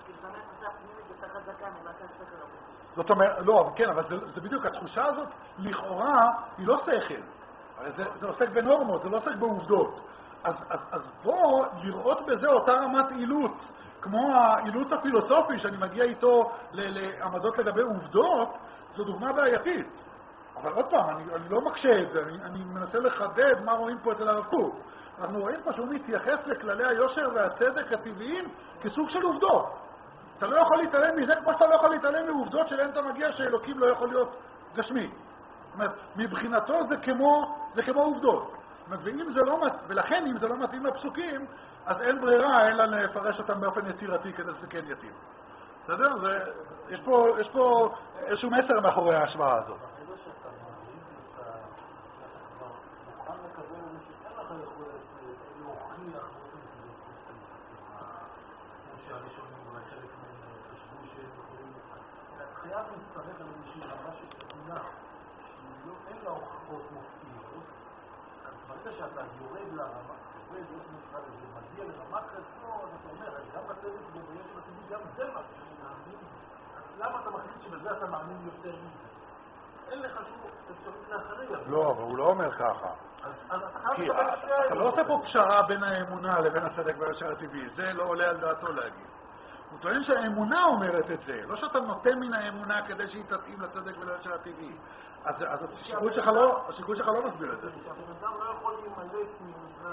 זאת אומרת, לא, כן, אבל זה בדיוק, התחושה הזאת לכאורה היא לא שכל. זה עוסק בנורמות, זה לא עוסק בעובדות. אז בוא לראות בזה אותה רמת עילות, כמו העילות הפילוסופי שאני מגיע איתו לעמדות לגבי עובדות, זו דוגמה בעייתית. אבל עוד פעם, אני לא מקשה את זה, אני מנסה לחדד מה רואים פה אצל הרב קוק. אנחנו רואים פה שהוא מתייחס לכללי היושר והצדק הטבעיים כסוג של עובדות. אתה לא יכול להתעלם מזה, כמו שאתה לא יכול להתעלם מעובדות שלהם אתה מגיע שאלוקים לא יכול להיות גשמי. זאת אומרת, מבחינתו זה כמו עובדות. ואם זה לא, ולכן אם זה לא מתאים לפסוקים, אז אין ברירה אלא לפרש אותם באופן יצירתי כדי שזה כן יתאים. בסדר? יש פה איזשהו מסר מאחורי ההשוואה הזאת. חייב להצטרך על איזושהי רמה של תמונה שהיא לא, אין לה הוכחות מופתיות. אז ברגע שאתה יורד לרמה, יורד, מגיע לרמת חסור, אז אתה אומר, גם בצדק ובריאה של הטבעי, גם זה מה שאני מאמין. אז למה אתה מחליט שבזה אתה מאמין יותר מזה? אין לך שום אפשרות להכריע. לא, אבל הוא לא אומר ככה. אז אתה חייב כי לקבל שתי אתה לא עושה פה פשרה בין האמונה לבין הצדק והיושר הטבעי. זה לא עולה על דעתו להגיד. הוא טוען שהאמונה אומרת את זה, לא שאתה נותן מן האמונה כדי שהיא תתאים לצדק וליושר הטבעי. אז השיקול שלך לא מסביר את זה. שהבן אדם לא יכול להימלט מאמונה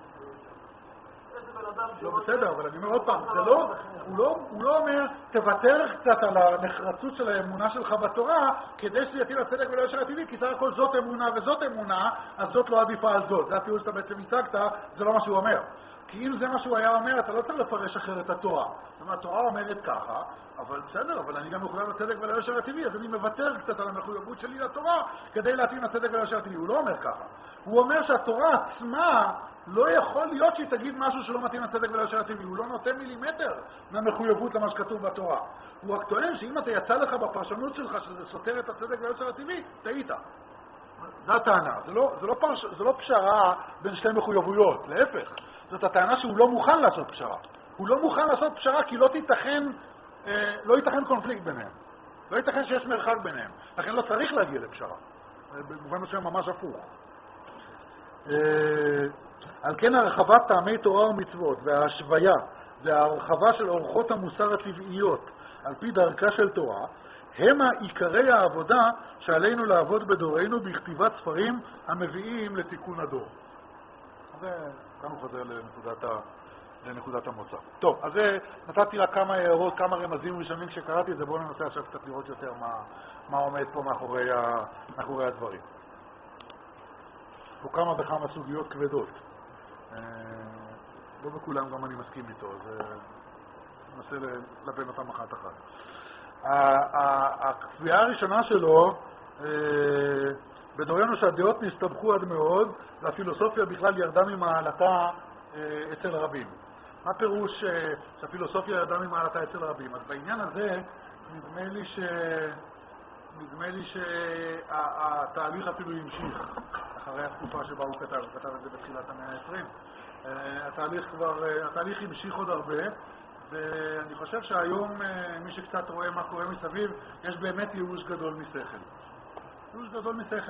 לא בסדר, אבל אני אומר עוד פעם, הוא לא אומר, תוותר קצת על הנחרצות של האמונה שלך בתורה, כדי שזה יתאים לצדק וליושר הטבעי, כי סך הכל זאת אמונה וזאת אמונה, אז זאת לא עדיפה על זאת. זה הטיעון שאתה בעצם הצגת, זה לא מה שהוא אומר. כי אם זה מה שהוא היה אומר, אתה לא צריך לפרש אחרת את התורה. זאת אומרת, התורה אומרת ככה, אבל בסדר, אבל אני גם מחויב לצדק וליושר הטבעי, אז אני מוותר קצת על המחויבות שלי לתורה, כדי להתאים לצדק וליושר הטבעי. הוא לא אומר ככה. הוא אומר שהתורה עצמה לא יכול להיות שהיא תגיד משהו שלא מתאים לצדק וליושר הטבעי. הוא לא נותן מילימטר מהמחויבות למה שכתוב בתורה. הוא רק טוען שאם אתה יצא לך בפרשנות שלך שזה סותר את הצדק וליושר הטבעי, טעית. זו הטענה. זה לא פשרה בין שתי מחויבויות, להפך. זאת הטענה שהוא לא מוכן לעשות פשרה. הוא לא מוכן לעשות פשרה כי לא ייתכן קונפליקט ביניהם. לא ייתכן שיש מרחק ביניהם. לכן לא צריך להגיע לפשרה. במובן מסוים ממש הפוך. על כן הרחבת טעמי תורה ומצוות וההשוויה וההרחבה של אורחות המוסר הטבעיות על פי דרכה של תורה הם עיקרי העבודה שעלינו לעבוד בדורנו בכתיבת ספרים המביאים לתיקון הדור. כאן הוא חוזר לנקודת המוצא. טוב, אז נתתי לה כמה הערות, כמה רמזים ראשונים כשקראתי את זה. בואו ננסה עכשיו קצת לראות יותר מה עומד פה מאחורי הדברים. פה כמה וכמה סוגיות כבדות. לא בכולם גם אני מסכים איתו, אז ננסה לבין אותם אחת אחת. הקביעה הראשונה שלו, בדורנו שהדעות נסתבכו עד מאוד, והפילוסופיה בכלל ירדה ממעלתה אצל רבים. מה פירוש שהפילוסופיה ירדה ממעלתה אצל רבים? אז בעניין הזה נדמה לי שהתהליך אפילו המשיך אחרי התקופה שבה הוא כתב את זה בתחילת המאה ה-20. התהליך המשיך עוד הרבה, ואני חושב שהיום מי שקצת רואה מה קורה מסביב, יש באמת ייאוש גדול משכל. ייאוש גדול משכל,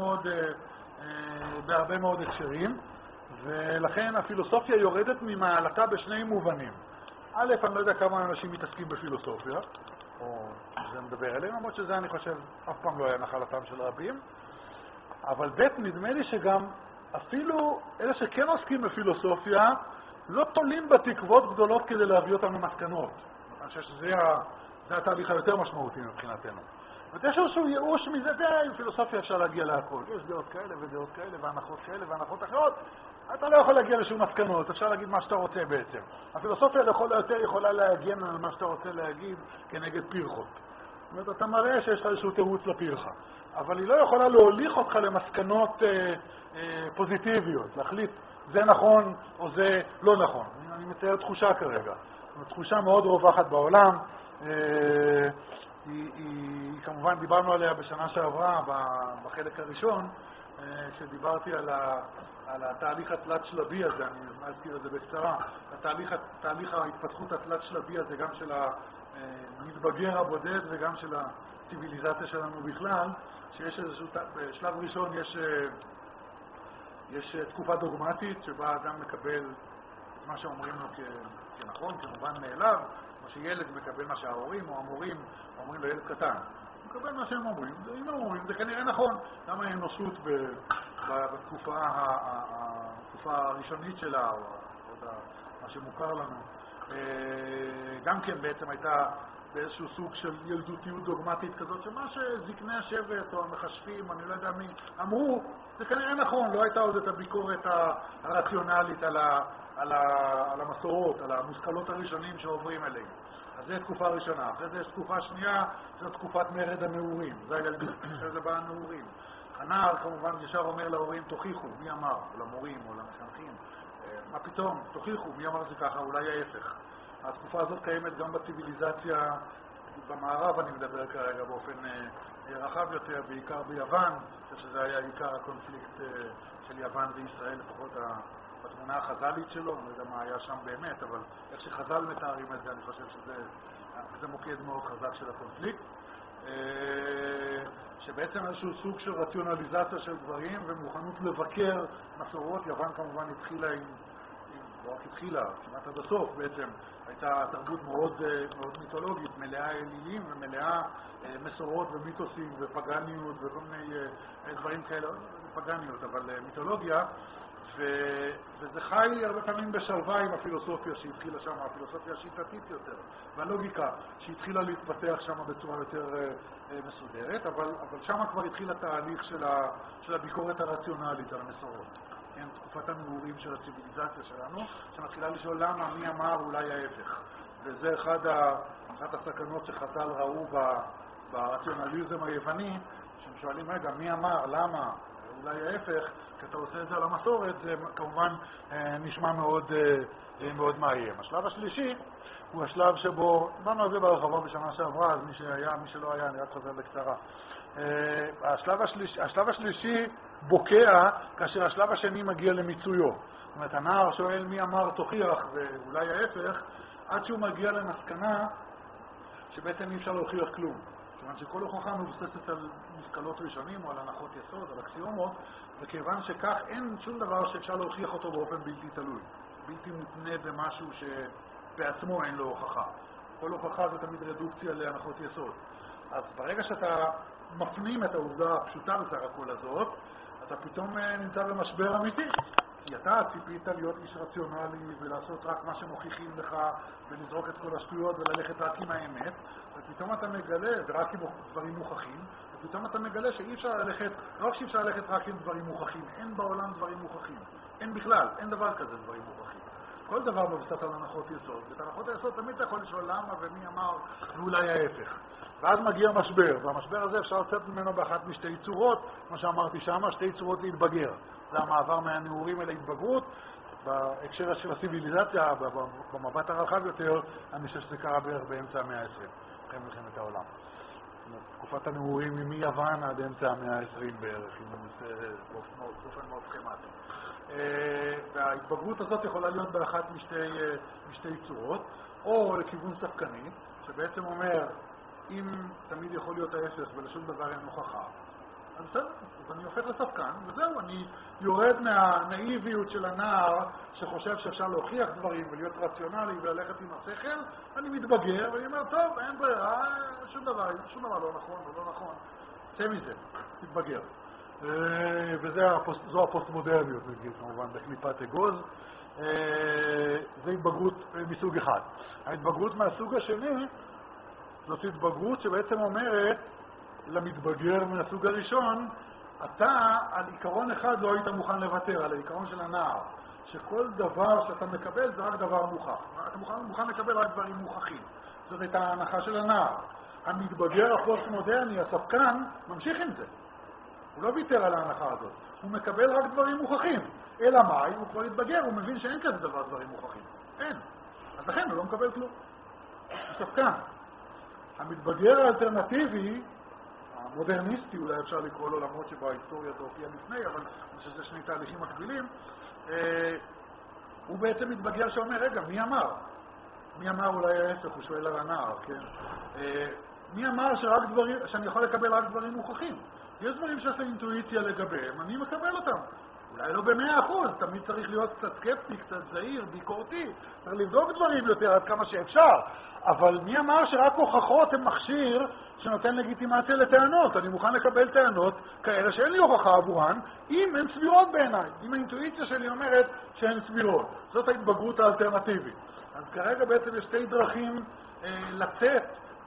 בהרבה מאוד הקשרים, ולכן הפילוסופיה יורדת ממעלתה בשני מובנים. א', אני לא יודע כמה אנשים מתעסקים בפילוסופיה, או זה מדבר עליהם, למרות שזה אני חושב אף פעם לא היה נחלתם של רבים, אבל ב', נדמה לי שגם אפילו אלה שכן עוסקים בפילוסופיה לא תולים בתקוות גדולות כדי להביא אותם למסקנות. אני חושב שזה התהליך היותר משמעותי מבחינתנו. ויש איזשהו ייאוש מזה, עם פילוסופיה אפשר להגיע להכל. יש דעות כאלה ודעות כאלה והנחות כאלה והנחות אחרות. אתה לא יכול להגיע לשום מסקנות, אפשר להגיד מה שאתה רוצה בעצם. הפילוסופיה לכל היותר יכולה להגן על מה שאתה רוצה להגיד כנגד פירחות. זאת אומרת, אתה מראה שיש לך איזשהו תירוץ לפירחה. אבל היא לא יכולה להוליך אותך למסקנות פוזיטיביות, להחליט זה נכון או זה לא נכון. אני מצייר תחושה כרגע. תחושה מאוד רווחת בעולם. היא כמובן דיברנו עליה בשנה שעברה, בחלק הראשון, שדיברתי על התהליך התלת שלבי הזה, אני אזכיר את זה בקצרה, תהליך ההתפתחות התלת שלבי הזה, גם של המתבגר הבודד וגם של הציביליזציה שלנו בכלל, שיש איזשהו, בשלב ראשון יש תקופה דוגמטית שבה אדם מקבל מה שאומרים לו כנכון, כמובן מאליו, מה שילד מקבל מה שההורים או המורים אומרים לו ילד קטן. הוא מקבל מה שהם אומרים, אם הם אומרים, זה כנראה נכון. למה האנושות בתקופה הראשונית שלה, או מה שמוכר לנו, גם כן בעצם הייתה באיזשהו סוג של ילדותיות דוגמטית כזאת, שמה שזקני השבט או המחשבים, אני לא יודע מי, אמרו, זה כנראה נכון, לא הייתה עוד את הביקורת הרציונלית על המסורות, על המושכלות הראשונים שעוברים אליהם. אז זו תקופה ראשונה. אחרי זה יש תקופה שנייה, זו תקופת מרד הנעורים. זה הילדות, אחרי זה בא הנעורים. הנער כמובן ישר אומר להורים, תוכיחו, מי אמר? או למורים או למחנכים. מה פתאום? תוכיחו, מי אמר זה ככה? אולי ההפך. התקופה הזאת קיימת גם בציביליזציה, במערב אני מדבר כרגע באופן רחב יותר, בעיקר ביוון, שזה היה עיקר הקונפליקט של יוון וישראל, לפחות בתמונה החז"לית שלו, אני לא יודע מה היה שם באמת, אבל איך שחז"ל מתארים את זה, אני חושב שזה מוקד מאוד חזק של הקונפליקט, שבעצם איזשהו סוג של רציונליזציה של דברים ומוכנות לבקר מסורות. יוון כמובן התחילה לא רק התחילה, כמעט עד הסוף בעצם, הייתה תרבות מאוד מיתולוגית, מלאה אלילים ומלאה מסורות ומיתוסים ופגניות וכל מיני דברים כאלה, פגניות, אבל מיתולוגיה, וזה חי הרבה פעמים בשלווה עם הפילוסופיה שהתחילה שם, הפילוסופיה השיטתית יותר, והלוגיקה שהתחילה להתפתח שם בצורה יותר מסודרת, אבל שם כבר התחיל התהליך של הביקורת הרציונלית על המסורות. כן, תקופת הנעורים של הציביליזציה שלנו, שמתחילה לשאול למה, מי אמר, אולי ההפך. וזה אחת הסכנות שחז"ל ראו ברציונליזם היווני, שהם שואלים, רגע, מי אמר, למה, אולי ההפך, כי אתה עושה את זה על המסורת, זה כמובן נשמע מאוד מאיים. השלב השלישי הוא השלב שבו, דנו על זה ברחבה בשנה שעברה, אז מי שלא היה, אני רק חוזר בקצרה. השלב השלישי בוקע כאשר השלב השני מגיע למיצויו. זאת אומרת, הנער שואל מי אמר תוכיח, ואולי ההפך, עד שהוא מגיע למסקנה שבעצם אי אפשר להוכיח כלום. זאת אומרת שכל הוכחה מבוססת על מושכלות ראשונים או על הנחות יסוד, על אקסיומות, וכיוון שכך אין שום דבר שאפשר להוכיח אותו באופן בלתי תלוי, בלתי מותנה במשהו שבעצמו אין לו הוכחה. כל הוכחה זה תמיד רדוקציה להנחות יסוד. אז ברגע שאתה מפנים את העובדה הפשוטה בסך הכל הזאת, אתה פתאום נמצא במשבר אמיתי. כי אתה ציפית להיות איש רציונלי ולעשות רק מה שמוכיחים לך ולזרוק את כל השטויות וללכת רק עם האמת, ופתאום אתה מגלה, ורק עם דברים מוכחים, ופתאום אתה מגלה שאי אפשר ללכת, רק שאי אפשר ללכת רק עם דברים מוכחים. אין בעולם דברים מוכחים. אין בכלל, אין דבר כזה דברים מוכחים. כל דבר מבוסס על הנחות יסוד. ואת הנחות היסוד תמיד אתה יכול לשאול למה ומי אמר ואולי ההפך. ואז מגיע משבר, והמשבר הזה אפשר לצאת ממנו באחת משתי צורות, כמו שאמרתי שמה, שתי צורות להתבגר. זה המעבר מהנעורים אל ההתבגרות. בהקשר של הציביליזציה, במבט הרחב יותר, אני חושב שזה קרה בערך באמצע המאה ה-20, אחרי מלחמת העולם. תקופת הנעורים היא מיוון עד אמצע המאה ה-20 בערך, באופן מאוד סכמטי. וההתבגרות הזאת יכולה להיות באחת משתי צורות, או לכיוון ספקני, שבעצם אומר, אם תמיד יכול להיות ההפך ולשום דבר אין הוכחה, אז בסדר, אז אני הופך לספקן, וזהו, אני יורד מהנאיביות של הנער שחושב שאפשר להוכיח דברים ולהיות רציונלי וללכת עם השכל, אני מתבגר ואני אומר, טוב, אין ברירה, שום דבר לא נכון ולא נכון, צא מזה, תתבגר. וזו הפוסט-מודרניות, נגיד, כמובן, בקליפת אגוז. זה התבגרות מסוג אחד. ההתבגרות מהסוג השני, זאת התבגרות שבעצם אומרת למתבגר מהסוג הראשון, אתה על עיקרון אחד לא היית מוכן לוותר, על העיקרון של הנער, שכל דבר שאתה מקבל זה רק דבר מוכח. אתה מוכן לקבל רק דברים מוכחים. זאת הייתה ההנחה של הנער. המתבגר הפוסט-מודרני, הספקן, ממשיך עם זה. הוא לא ויתר על ההנחה הזאת. הוא מקבל רק דברים מוכחים. אלא מה? אם הוא כבר התבגר, הוא מבין שאין כזה דבר דברים מוכחים. אין. אז לכן הוא לא מקבל כלום. הוא ספקן. המתבגר האלטרנטיבי, המודרניסטי, אולי אפשר לקרוא לו, למרות שבהיסטוריה זה הופיע לפני, אבל אני חושב שזה שני תהליכים מקבילים, הוא בעצם מתבגר שאומר, רגע, מי אמר? מי אמר אולי ההפך? הוא שואל על הנער, כן? מי אמר שאני יכול לקבל רק דברים מוכחים? יש דברים שיש לי אינטואיציה לגביהם, אני מקבל אותם. אולי לא ב100%, תמיד צריך להיות קצת סקפטי, קצת זהיר, ביקורתי, צריך לבדוק דברים יותר עד כמה שאפשר. אבל מי אמר שרק הוכחות הם מכשיר שנותן לגיטימציה לטענות? אני מוכן לקבל טענות כאלה שאין לי הוכחה עבורן, אם הן סבירות בעיניי, אם האינטואיציה שלי אומרת שהן סבירות. זאת ההתבגרות האלטרנטיבית. אז כרגע בעצם יש שתי דרכים לצאת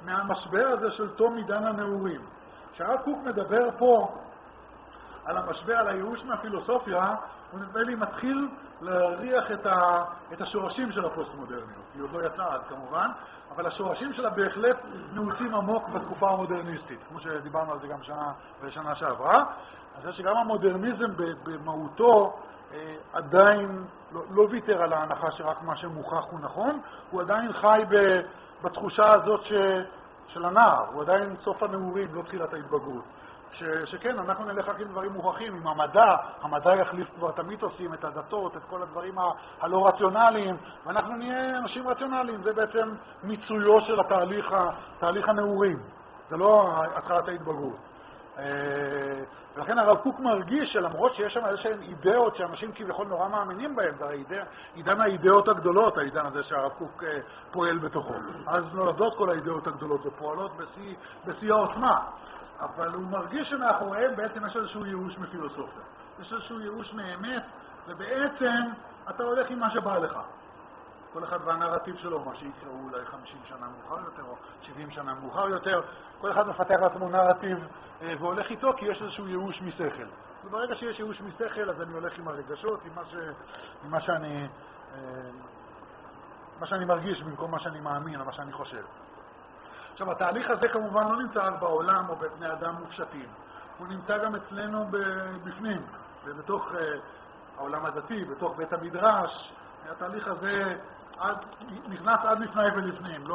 מהמשבר הזה של תום עידן הנעורים. כשהרב קוק מדבר פה על המשבר, על הייאוש מהפילוסופיה, הוא נדמה לי מתחיל להריח את השורשים של הפוסט-מודרניות. היא עוד לא יצאה אז כמובן, אבל השורשים שלה בהחלט נעוצים עמוק בתקופה המודרניסטית, כמו שדיברנו על זה גם בשנה שעברה. אז זה שגם המודרניזם במהותו עדיין לא ויתר על ההנחה שרק מה שמוכח הוא נכון, הוא עדיין חי בתחושה הזאת של הנער, הוא עדיין סוף הנעורים, לא תחילת ההתבגרות. שכן, אנחנו נלך רק עם דברים מוכחים, עם המדע יחליף כבר את המיתוסים, את הדתות, את כל הדברים הלא רציונליים, ואנחנו נהיה אנשים רציונליים. זה בעצם מיצויו של תהליך הנעורים, זה לא התחלת ההתבגרות. ולכן הרב קוק מרגיש שלמרות שיש שם איזשהם אידאות שאנשים כביכול נורא מאמינים בהם, זה עידן האידאות הגדולות, העידן הזה שהרב קוק פועל בתוכו. אז נולדות כל האידאות הגדולות ופועלות בשיא העוצמה. אבל הוא מרגיש שמאחוריהם בעצם יש איזשהו ייאוש מפילוסופיה. יש איזשהו ייאוש מאמת, ובעצם אתה הולך עם מה שבא לך. כל אחד והנרטיב שלו, מה שיקראו אולי 50 שנה מאוחר יותר, או 70 שנה מאוחר יותר, כל אחד מפתח לעצמו נרטיב והולך איתו, כי יש איזשהו ייאוש משכל. וברגע שיש ייאוש משכל, אז אני הולך עם הרגשות, עם מה שאני מרגיש, במקום מה שאני מאמין, או מה שאני חושב. עכשיו, התהליך הזה כמובן לא נמצא רק בעולם או בבני אדם מופשטים. הוא נמצא גם אצלנו בפנים, ובתוך העולם הדתי, בתוך בית המדרש. התהליך הזה נכנס עד לפני ולפנים.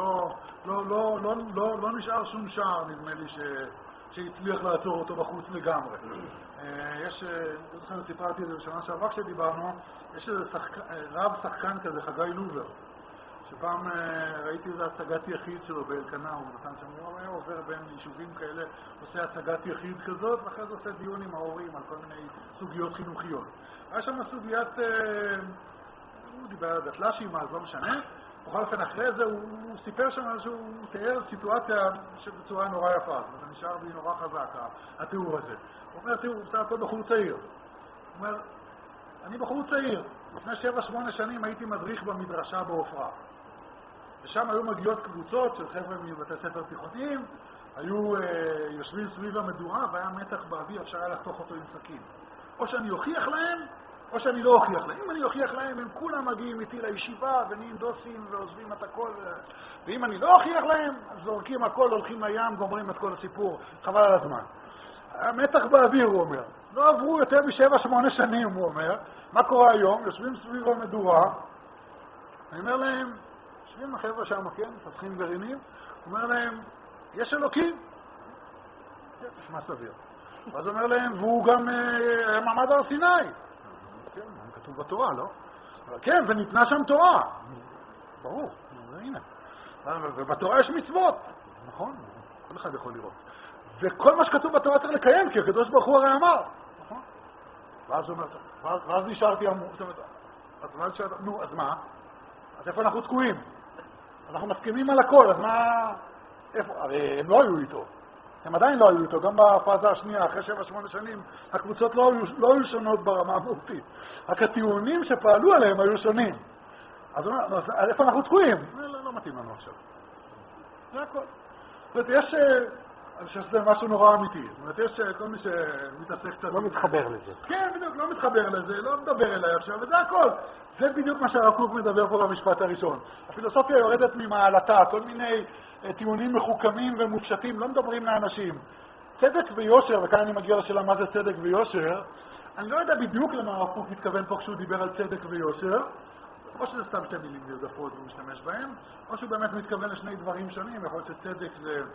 לא נשאר שום שער, נדמה לי, שהצליח לעצור אותו בחוץ לגמרי. יש, סיפרתי את זה בשנה שעברה כשדיברנו, יש איזה רב שחקן כזה, חגי לובר, שפעם ראיתי איזו הצגת יחיד שלו באלקנה, הוא נתן שם, הוא היה עובר בין יישובים כאלה, עושה הצגת יחיד כזאת, ואחרי זה עושה דיון עם ההורים על כל מיני סוגיות חינוכיות. היה שם סוגיית, הוא דיבר על דתל"שים, אז לא משנה, בכל אופן אחרי זה הוא סיפר שם שהוא תיאר סיטואציה שבצורה נורא יפה, זה נשאר בי נורא חזק, התיאור הזה. הוא אומר, תראו, הוא בסך הכל בחור צעיר. הוא אומר, אני בחור צעיר, לפני 7-8 שנים הייתי מדריך במדרשה בעופרה. ושם היו מגיעות קבוצות של חבר'ה מבתי ספר תיכוניים, היו יושבים סביב המדורה והיה מתח באוויר, אפשר היה לחתוך אותו עם סכין. או שאני אוכיח להם, או שאני לא אוכיח להם. אם אני אוכיח להם, הם כולם מגיעים איתי לישיבה ונהיים דוסים ועוזבים את הכל. ואם אני לא אוכיח להם, אז זורקים הכל, הולכים לים, גומרים את כל הסיפור. חבל על הזמן. המתח באוויר, הוא אומר. לא עברו יותר מ7-8 שנים, הוא אומר. מה קורה היום? יושבים סביב המדורה. אני אומר להם, יושבים החבר'ה שם, כן, מפתחים גרעינים. הוא אומר להם, יש אלוקים? כן, תשמע סביר. אז הוא אומר להם, והוא גם מעמד הר סיני. כן, כתוב בתורה, לא? כן, וניתנה שם תורה. ברור, הנה. ובתורה יש מצוות. נכון, כל אחד יכול לראות. וכל מה שכתוב בתורה צריך לקיים, כי הקדוש ברוך הוא הרי אמר. נכון? ואז נשארתי אמור. נו, אז מה? אז איפה אנחנו תקועים? אנחנו מסכימים על הכל, אז מה... איפה? הרי הם לא היו איתו. הם עדיין לא היו איתו, גם בפאזה השנייה, אחרי 7-8 שנים, הקבוצות לא היו שונות ברמה המהותית. רק הטיעונים שפעלו עליהם היו שונים. אז איפה אנחנו תקועים? לא מתאים לנו עכשיו. זה הכל. זאת אומרת, יש... אני חושב שזה משהו נורא אמיתי. זאת אומרת, יש כל מי שמתעסק קצת... לא מתחבר לזה. כן, בדיוק, לא מתחבר לזה, לא מדבר אליי עכשיו, וזה הכל. זה בדיוק מה שהרב קוק מדבר פה במשפט הראשון. הפילוסופיה יורדת ממעלתה, כל מיני טיעונים מחוכמים ומופשטים, לא מדברים לאנשים. צדק ויושר, וכאן אני מגיע לשאלה מה זה צדק ויושר, אני לא יודע בדיוק למה הרב קוק מתכוון פה כשהוא דיבר על צדק ויושר, או שזה סתם שתי מילים נרדפות והוא משתמש בהם, או שהוא באמת מתכוון לשני דברים שונים, יכול להיות שצדק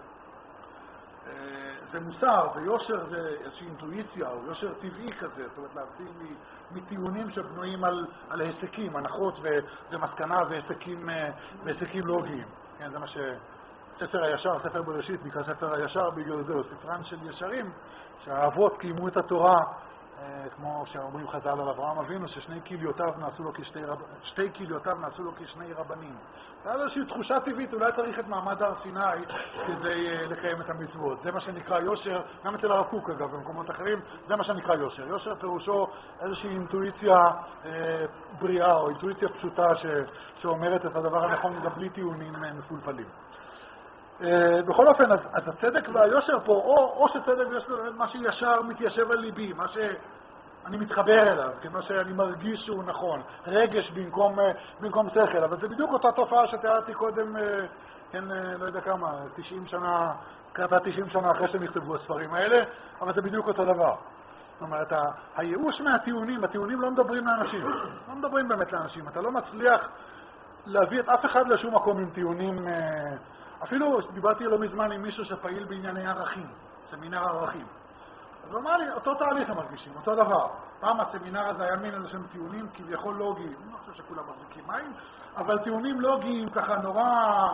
זה מוסר, ויושר זה איזושהי אינטואיציה, או יושר טבעי כזה, זאת אומרת להבדיל מטיעונים שבנויים על היסקים, הנחות ומסקנה והיסקים לוגיים. כן, זה מה ספר הישר, ספר בראשית, נקרא ספר הישר בגלל זה, ספרן של ישרים, שהאבות קיימו את התורה, כמו שאומרים חז"ל על אברהם אבינו, ששתי כליותיו נעשו לו כשני רבנים. זה היה איזושהי תחושה טבעית, אולי צריך את מעמד הר סיני כדי לקיים את המצוות. זה מה שנקרא יושר, גם אצל הרב קוק אגב, במקומות אחרים, זה מה שנקרא יושר. יושר פירושו איזושהי אינטואיציה בריאה, או אינטואיציה פשוטה שאומרת את הדבר הנכון, גם בלי טיעונים מפולפלים. בכל אופן, אז הצדק והיושר פה, או שצדק ויושר זה מה שישר מתיישב על ליבי, מה שאני מתחבר אליו, מה שאני מרגיש שהוא נכון, רגש במקום שכל, אבל זה בדיוק אותה תופעה שתיארתי קודם, כן, לא יודע כמה, 90 שנה, קרתה 90 שנה אחרי שנכתבו הספרים האלה, אבל זה בדיוק אותו דבר. זאת אומרת, הייאוש מהטיעונים, הטיעונים לא מדברים לאנשים, לא מדברים באמת לאנשים, אתה לא מצליח להביא את אף אחד לשום מקום עם טיעונים, אפילו דיברתי לא מזמן עם מישהו שפעיל בענייני ערכים, סמינר ערכים. אז הוא אמר לי, אותו תהליך הם מרגישים, אותו דבר. פעם הסמינר הזה היה מין איזשהם טיעונים כביכול לוגיים, אני לא חושב שכולם מחזיקים מים, אבל טיעונים לוגיים ככה נורא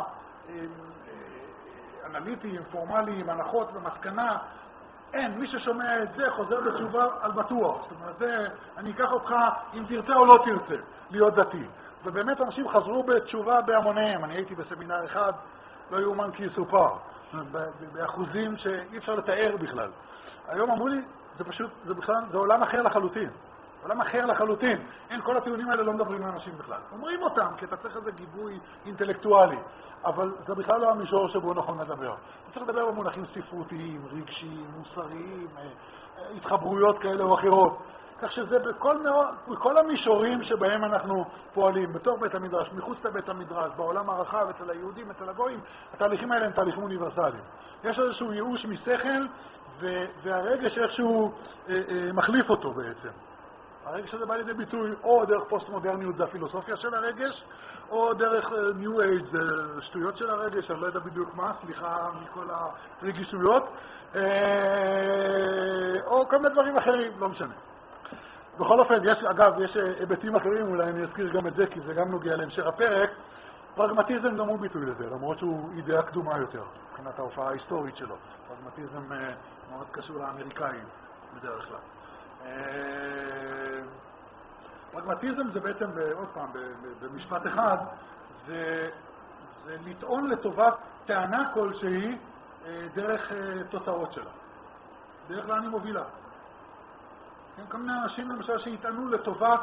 אנליטיים, פורמליים, הנחות ומסקנה. אין, מי ששומע את זה חוזר בתשובה על בטוח. זאת אומרת, זה, אני אקח אותך אם תרצה או לא תרצה, להיות דתי. ובאמת אנשים חזרו בתשובה בהמוניהם. אני הייתי בסמינר אחד, לא יאומן כי יסופר, באחוזים שאי אפשר לתאר בכלל. היום אמרו לי, זה עולם אחר לחלוטין. עולם אחר לחלוטין. אין, כל הטיעונים האלה לא מדברים לאנשים בכלל. אומרים אותם, כי אתה צריך איזה גיבוי אינטלקטואלי, אבל זה בכלל לא המישור שבו נכון לדבר. אתה צריך לדבר במונחים ספרותיים, רגשיים, מוסריים, התחברויות כאלה או אחרות. כך שזה בכל המישורים שבהם אנחנו פועלים, בתוך בית המדרש, מחוץ לבית המדרש, בעולם הרחב, אצל היהודים, אצל הגויים, התהליכים האלה הם תהליכים אוניברסליים. יש איזשהו ייאוש משכל, והרגש איכשהו מחליף אותו בעצם. הרגש הזה בא לידי ביטוי או דרך פוסט-מודרניות, זה הפילוסופיה של הרגש, או דרך ניו אייג', זה שטויות של הרגש, אני לא יודע בדיוק מה, סליחה מכל הרגישויות, או כל מיני דברים אחרים, לא משנה. בכל אופן, אגב, יש היבטים אחרים, אולי אני אזכיר גם את זה, כי זה גם נוגע להמשך הפרק. פרגמטיזם גם הוא ביטוי לזה, למרות שהוא אידאה קדומה יותר, מבחינת ההופעה ההיסטורית שלו. פרגמטיזם מאוד קשור לאמריקאים, בדרך כלל. פרגמטיזם זה בעצם, עוד פעם, במשפט אחד, זה לטעון לטובת טענה כלשהי דרך תוצאות שלה. דרך לאן היא מובילה. כל מיני אנשים למשל שיטענו לטובת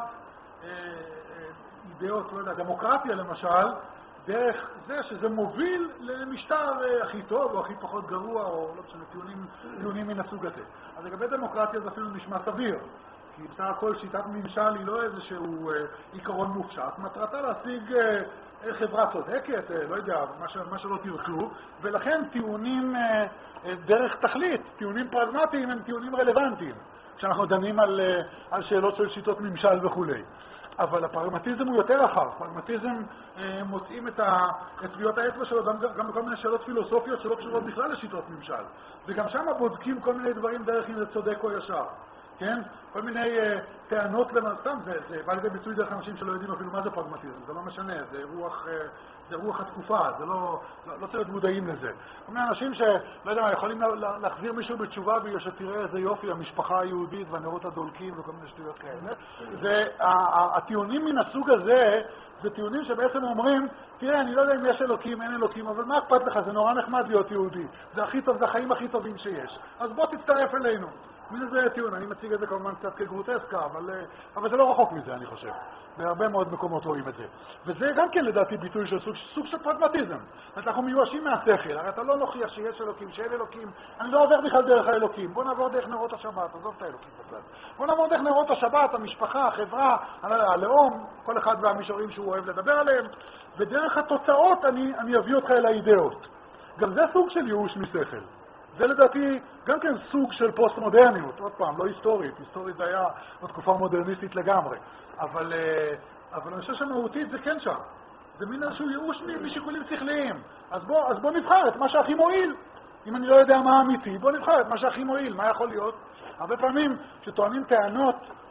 אידאות, לא יודע, דמוקרטיה למשל, דרך זה שזה מוביל למשטר הכי טוב או הכי פחות גרוע, או לא משנה, טיעונים מן הסוג הזה. אז לגבי דמוקרטיה זה אפילו נשמע סביר, כי בסך הכל שיטת ממשל היא לא איזשהו עיקרון מופשט, מטרתה להשיג חברה צודקת, לא יודע, מה שלא תרצו, ולכן טיעונים דרך תכלית, טיעונים פרגמטיים הם טיעונים רלוונטיים. כשאנחנו דנים על שאלות של שיטות ממשל וכו'. אבל הפרגמטיזם הוא יותר רחב. פרגמטיזם מוצאים את טביעות האצבע שלו גם בכל מיני שאלות פילוסופיות שלא קשורות בכלל לשיטות ממשל. וגם שם בודקים כל מיני דברים דרך אם זה צודק או ישר. כן? כל מיני טענות למסתם, זה בא לידי ביטוי דרך אנשים שלא יודעים אפילו מה זה פרגמטיזם. זה לא משנה, זה רוח התקופה, זה לא צריך להיות מודעים לזה. כל מיני אנשים שלא יודע מה, יכולים להחזיר מישהו בתשובה בגלל שתראה איזה יופי, המשפחה היהודית והנרות הדולקים וכל מיני שטויות כאלה. והטיעונים מן הסוג הזה, זה טיעונים שבעצם אומרים, תראה, אני לא יודע אם יש אלוקים, אין אלוקים, אבל מה אכפת לך? זה נורא נחמד להיות יהודי. זה הכי טוב, זה החיים הכי טובים שיש. אז בוא תצטרף אלינו. מן זה טיעון, אני מציג את זה כמובן קצת כגרוטסקה, אבל זה לא רחוק מזה, אני חושב. בהרבה מאוד מקומות רואים את זה. וזה גם כן לדעתי ביטוי של סוג של פרגמטיזם. אנחנו מיואשים מהשכל, הרי אתה לא נוכיח שיש אלוקים, שאין אלוקים, אני לא עובר בכלל דרך האלוקים, בוא נעבור דרך נרות השבת, עזוב את האלוקים בכלל. בוא נעבור דרך נרות השבת, המשפחה, החברה, הלאום, כל אחד והמישורים שהוא אוהב לדבר עליהם, ודרך התוצאות אני אביא אותך אל האידאות. גם זה סוג של ייאוש משכל. זה לדעתי גם כן סוג של פוסט-מודרניות, עוד פעם, לא היסטורית, היסטורית זה היה בתקופה מודרניסטית לגמרי, אבל אני חושב שמהותית זה כן שם, זה מין איזשהו ייאוש משיקולים שכליים, אז בוא נבחר את מה שהכי מועיל, אם אני לא יודע מה האמיתי, בוא נבחר את מה שהכי מועיל, מה יכול להיות? הרבה פעמים שטוענים טענות,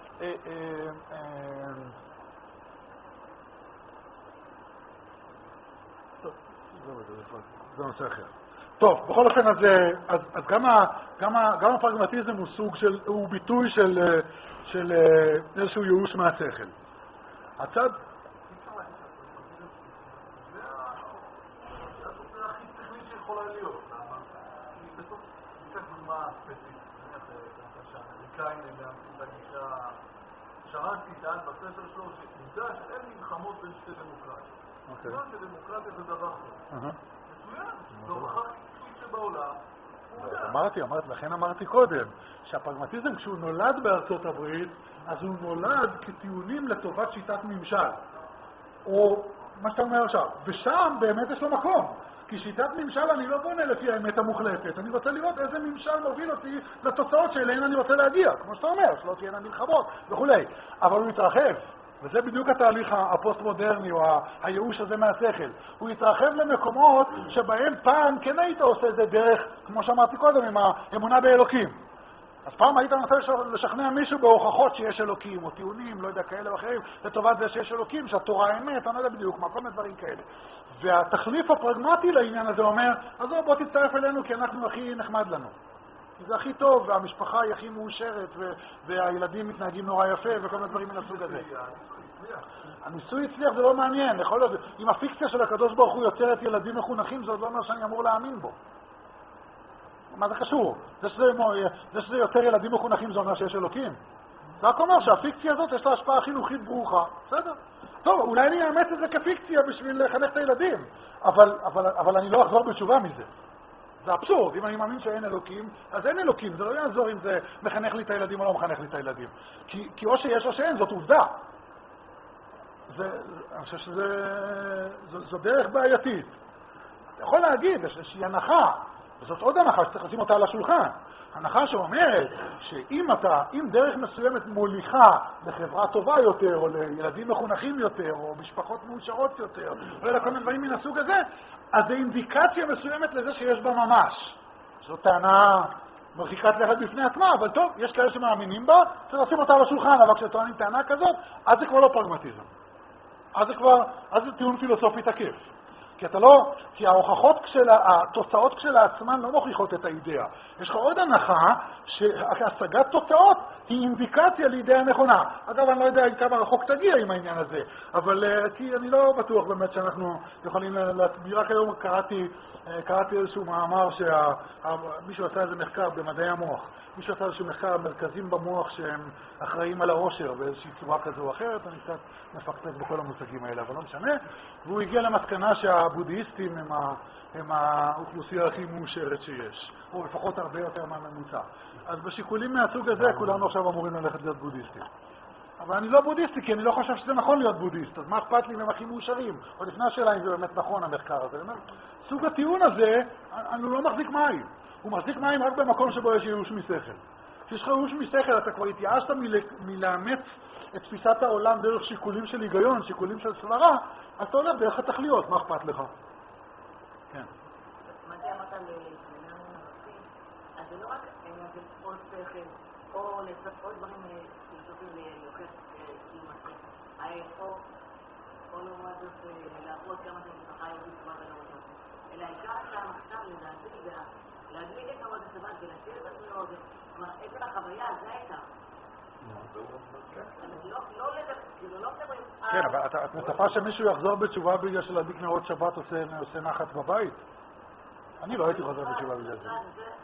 זה נושא אחר. טוב, בכל אופן, אז גם הפרגמטיזם הוא ביטוי של איזשהו ייאוש מהשכל. הצד... זה התוצאה הכי טכנית שיכולה להיות. כי בסוף, ניקח דוגמה ספציפית, שהאמריקאים מאמצים את הגישה, שרנסקי טען בספר שלו, שנדע שאין מלחמות בין שתי דמוקרטיות. כיוון שדמוקרטיה זה דבר טוב. זו הוכחה כפי שבעולם. לכן אמרתי קודם, שהפרגמטיזם כשהוא נולד בארצות הברית, אז הוא נולד כטיעונים לטובת שיטת ממשל. או מה שאתה אומר עכשיו, ושם באמת יש לו מקום. כי שיטת ממשל אני לא בונה לפי האמת המוחלטת, אני רוצה לראות איזה ממשל מוביל אותי לתוצאות שאליהן אני רוצה להגיע, כמו שאתה אומר, שלא תהיינה מלחמות וכו'. אבל הוא מתרחב, וזה בדיוק התהליך הפוסט-מודרני או הייאוש הזה מהשכל. הוא יתרחב למקומות שבהם פעם כן היית עושה את זה דרך, כמו שאמרתי קודם, עם האמונה באלוקים. אז פעם היית מנסה לשכנע מישהו בהוכחות שיש אלוקים, או טיעונים, לא יודע, כאלה ואחרים, לטובת זה שיש אלוקים, שהתורה האמת, אני לא יודע בדיוק מה, כל מיני דברים כאלה. והתחליף הפרגמטי לעניין הזה אומר, אז בוא תצטרף אלינו כי אנחנו הכי נחמד לנו. כי זה הכי טוב, והמשפחה היא הכי מאושרת, והילדים מתנהגים נורא יפה, וכל מיני דברים מן הסוג הזה. הניסוי הצליח, זה לא מעניין. אם הפיקציה של הקדוש ברוך הוא יוצרת ילדים מחונכים, זה לא אומר שאני אמור להאמין בו. מה זה קשור? זה שזה יותר ילדים מחונכים זה אומר שיש אלוקים. זה רק אומר שהפיקציה הזאת יש לה השפעה חינוכית ברוכה. בסדר? טוב, אולי אני אאמץ את זה כפיקציה בשביל לחנך את הילדים, אבל אני לא אחזור בתשובה מזה. זה אבסורד. אם אני מאמין שאין אלוקים, אז אין אלוקים. זה לא יעזור אם זה מחנך לי את הילדים או לא מחנך לי את הילדים. כי או שיש או שאין, זאת עובדה. אני חושב שזו דרך בעייתית. אתה יכול להגיד, יש איזושהי הנחה, וזאת עוד הנחה שצריך לשים אותה על השולחן. הנחה שאומרת שאם דרך מסוימת מוליכה לחברה טובה יותר, או לילדים מחונכים יותר, או משפחות מאושרות יותר, או לכל מיני דברים מן הסוג הזה, אז זה אינדיקציה מסוימת לזה שיש בה ממש. זו טענה מרחיקת לכת בפני עצמה, אבל טוב, יש כאלה שמאמינים בה, צריך לשים אותה על השולחן, אבל כשטוענים טענה כזאת, אז זה כבר לא פרגמטיזם. אז זה טיעון פילוסופי תקף. כי התוצאות כשלעצמן לא מוכיחות את האידאה. יש לך עוד הנחה שהשגת תוצאות היא אינדיקציה לאידאה נכונה. אגב, אני לא יודע כמה רחוק תגיע עם העניין הזה, אבל כי אני לא בטוח באמת שאנחנו יכולים להסביר. רק היום קראתי איזשהו מאמר שמישהו עשה איזה מחקר במדעי המוח. מישהו עשה איזשהו מחקר על מרכזים במוח שהם אחראים על העושר באיזושהי צורה כזו או אחרת. אני קצת מפקפק בכל המושגים האלה, אבל לא משנה. והוא הגיע למסקנה שהבודהיסטים הם האוכלוסייה הכי מאושרת שיש, או לפחות הרבה יותר מהממוצע. אז בשיקולים מהסוג הזה כולנו עכשיו אמורים ללכת להיות בודהיסטים. אבל אני לא בודהיסטי, כי אני לא חושב שזה נכון להיות בודהיסט. אז מה אכפת לי אם הם הכי מאושרים? עוד לפני השאלה אם זה באמת נכון המחקר הזה. סוג הטיעון הזה, אני לא מחזיק מים. הוא מחזיק מים רק במקום שבו יש ייאוש משכל. כשיש לך ייאוש משכל, אתה כבר התייאשת מלאמץ את תפיסת העולם דרך שיקולים של היגיון, שיקולים של סברה, אז אתה הולך דרך התכליות, מה אכפת לך? כן. מה זה אמרת לעניין הנושאים? אז זה לא רק עניין של עוד שכל, או דברים פילוסופיים ליוכח קיום, או לעומת זאת לעבוד כמה שמשפחה יהודית כבר ולעבוד. אלא העיקר שהמחשב לדעתי להדליק את העוד הסבת ולהשאיר את עצמאות, כלומר, עצם החוויה, זה העיקר. כן, אבל את מצפה שמישהו יחזור בתשובה בגלל שלהדליק נרות שבת עושה נחת בבית? אני לא הייתי חוזר בתשובה בגלל זה.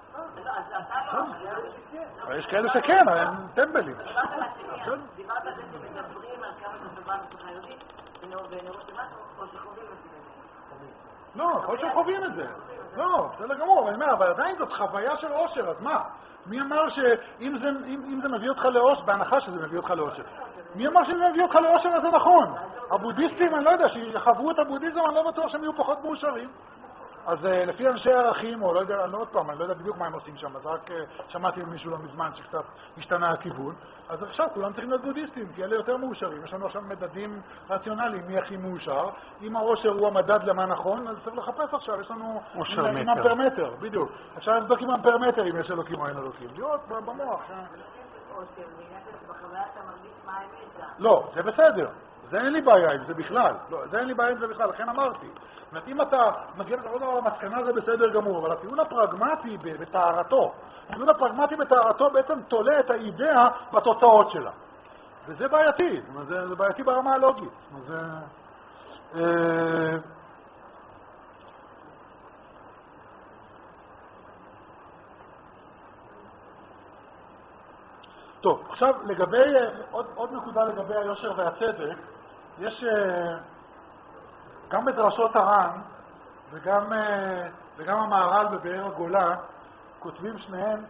יש כאלה שכן, הם טמבלים. דיברת על זה שמדברים על כמה שסבבה משפחה יהודית ונרות שבת או שחווים את זה. לא, יכול שהם חווים את זה. לא, בסדר גמור, אבל עדיין זאת חוויה של עושר, אז מה? מי אמר שאם זה מביא אותך לאושר, בהנחה שזה מביא אותך לאושר, מי אמר שזה מביא אותך לאושר, אז זה נכון. הבודהיסטים, אני לא יודע, שיחוו את הבודהיזם, אני לא בטוח שהם יהיו פחות מאושרים. אז לפי אנשי ערכים, או לא יודע, אני לא יודע בדיוק מה הם עושים שם, אז רק שמעתי ממישהו לא מזמן שקצת השתנה הכיוון, אז עכשיו כולם צריכים להיות בודהיסטים, כי אלה יותר מאושרים. יש לנו עכשיו מדדים רציונליים, מי הכי מאושר. אם העושר הוא המדד למה נכון, אז צריך לחפש עכשיו, יש לנו אימם פרמטר, בדיוק. אפשר לבדוק אימם פרמטר אם יש אלוקים או אין אלוקים. לראות במוח. לא, זה בסדר. זה אין לי בעיה עם זה בכלל. לא, זה אין לי בעיה עם זה בכלל, לכן אמרתי. זאת אומרת, אם אתה מגיע למסקנה זה בסדר גמור, אבל הטיעון הפרגמטי בתארתו, הטיעון הפרגמטי בתארתו בעצם תולה את האידאה בתוצאות שלה. וזה בעייתי, זה בעייתי ברמה הלוגית. טוב, עכשיו לגבי, עוד נקודה לגבי היושר והצדק, יש גם בדרשות הר"ן וגם המהר"ל בבאר הגולה כותבים שניהם